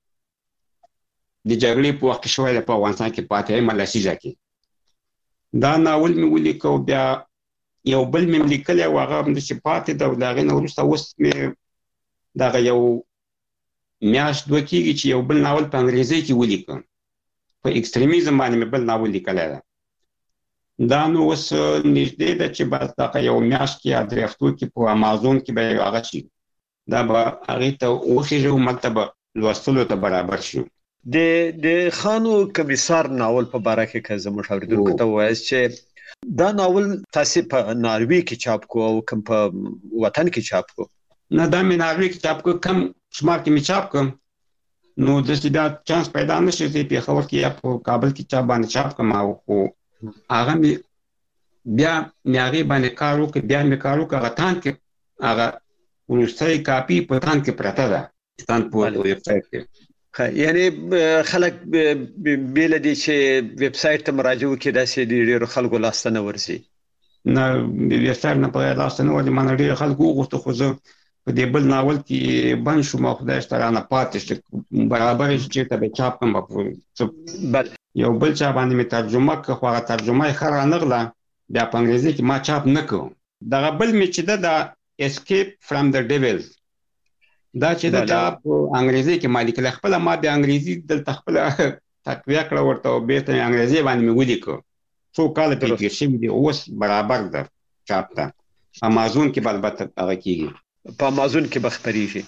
د جګړې په وخت کې شوی دی په افغانستان کې په اتیایمه لسیزه کې. دا ناول مې ولیکه، بیا یو بل مې لیکلی او هغه همداسې پاتې ده او د هغې نه وروسته اوس مې دغه یو میاشت 2 کېږي چې یو بل ناول په انګریزۍ کې ولیکم، په ایکستریمیزم باندې مې بل ناول لیکلی ده. دا نو اوس نږدې ده چې بس دغه یو میاشت کې یا 3 هفتو کې په امازون کې به هغه شي، دا به هغې ته وخېږي او ملته به لوستلو ته برابر شي. د خانو کمیسار ناول په باره کې که زموږ اورېدونکو ته ووایاست چې دا ناول تاسې په ناروی کې چاپ کو او کوم په وطن کې چاپ کو؟ نه، دا مې ناروی کې چاپ کو، کم شمار کې مې چاپ کړم، نو داسې بیا چانس پیدا نه شي چې پېښور کې یا په کابل کې چاپ باندې چاپ کړم. خو هغه مې بیا مې هغې باندې کار وکړ، بیا مې کار وکړ، هغه تان کې هغه وروستی کاپي په تان کې پرته ده، تان په ویبسایټ کې. یعنی خلک بیل دي چې ویب سټ ته مراجعه وکړي، داسې ډېرو خلکو لاسته نه ورځي؟ نه، ویب سټ نه په لاسته نه ورځي، ما نه ډېر خلکو وغوښته خو زه په دې بل ناول کې بند شوم او خدای شته رانه پاتې شو، برابر یې چېرته به چاپ کړم. یو بل چا باندې مې ترجمه کړه خو هغه ترجمه یې ښه رانغله، بیا په انګریزي کې ما چاپ نه کړم. دغه بل مې چې ده د اسکیپ فرام د ډیول دا چې دا په انګریزي کې ما لیکله، خپله ما بیا انګریزي دلته خپله تقویه کړه ورته او بېرته مې انګریزي باندې مې ولیکه، 2 کاله پرې تېر شوي دي، اوس برابر ده چاپ ته. امازون کې به البته هغه کېږي، په امازون کې به خپرېږي.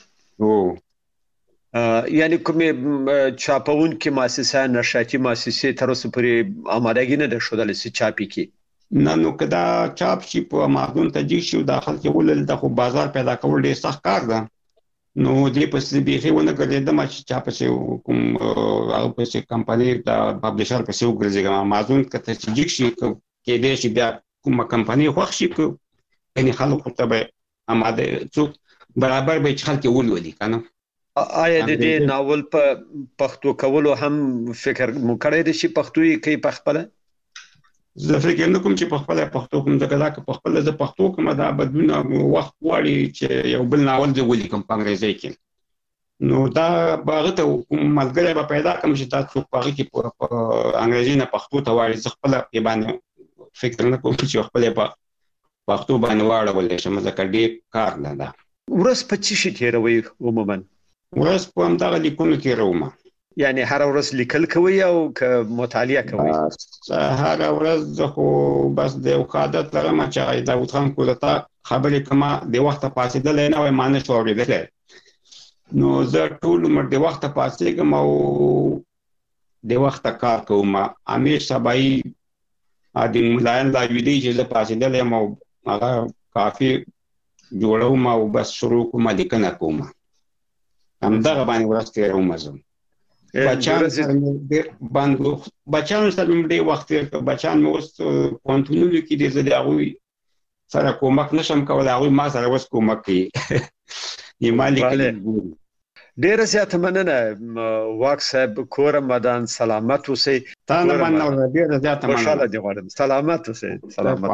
یعنی کومې چاپونکې مؤسسه نشراتي مؤسسې تر اوسه پورې آمادګي نه ده ښودلې چې چاپ یې کړي؟ نه، نو که دا چاپ شي په امازون ته جګ شي او دا خلک یې ولولي، دا خو بازار پیدا کول ډېر سخت کار ده. نو دې پسې بیخي ونه ګرځېدم چې چا پسې کوم هغه پسې کمپنۍ د پبلیشر پسې وګرځېږم. امازون که ته چې جګ شي کېدای شي بیا کومه کمپنۍ خوښ شي، یعنې خلکو ته به اماده څوک برابر به چې خلک یې ولولي که نه. آیا د دې ناول په پښتو کولو هم فکر مو کړی دی چې پښتو یې کوي په خپله؟ زه فکر نه کوم چې په خپله پښتو کوم، ځکه دا که په خپله زه پښتو کوم دا بدونه وخت غواړي چې یو بل ناول زه ولیکم په انګریزۍ کې، نو دا به هغه ته کوم ملګری به پیدا کړم چې دا څوک په هغې کې په انګریزي نه پښتو ته واړي. زه خپله یې باندې فکر نه کوم چې خپله یې په پښتو باندې واړولی شم، ځکه ډېر کار نه ده. ورځ په څه شي تېروئ عموما؟ ورځ په همدغه لیکونو تېروم. یعنی هر ورځ لیکل کوي او که مطالعه کوي؟ هر ورځ زه خو بس د یو عادت لرم چې داود خان کودتا خبرې کومه د وخته پاڅېدلی نه وای، ما نه شو اورېدلی، نو زه ټول عمر د وخته پاڅېږم او د وخته کار کوم. امیر سبایي د ملایان لا ویدی چې زه پاڅېدلی یم او هغه کافي جوړوم او بس شروع کوم لیکنه کوم، همدغه باندې ورځ تېروم زه. بچان سره باندې بچان سره مې وخت بچان مې اوس پونتونو کې دي زه هغه سره کومک نشم کولای هغه ما سره وس کومک کوي یمالي ډیر زیات مننه واک صاحب کور مدان سلامت اوسئ تا نه مننه ډیر زیات مننه خوشاله دي غواړم سلامت اوسئ سلامت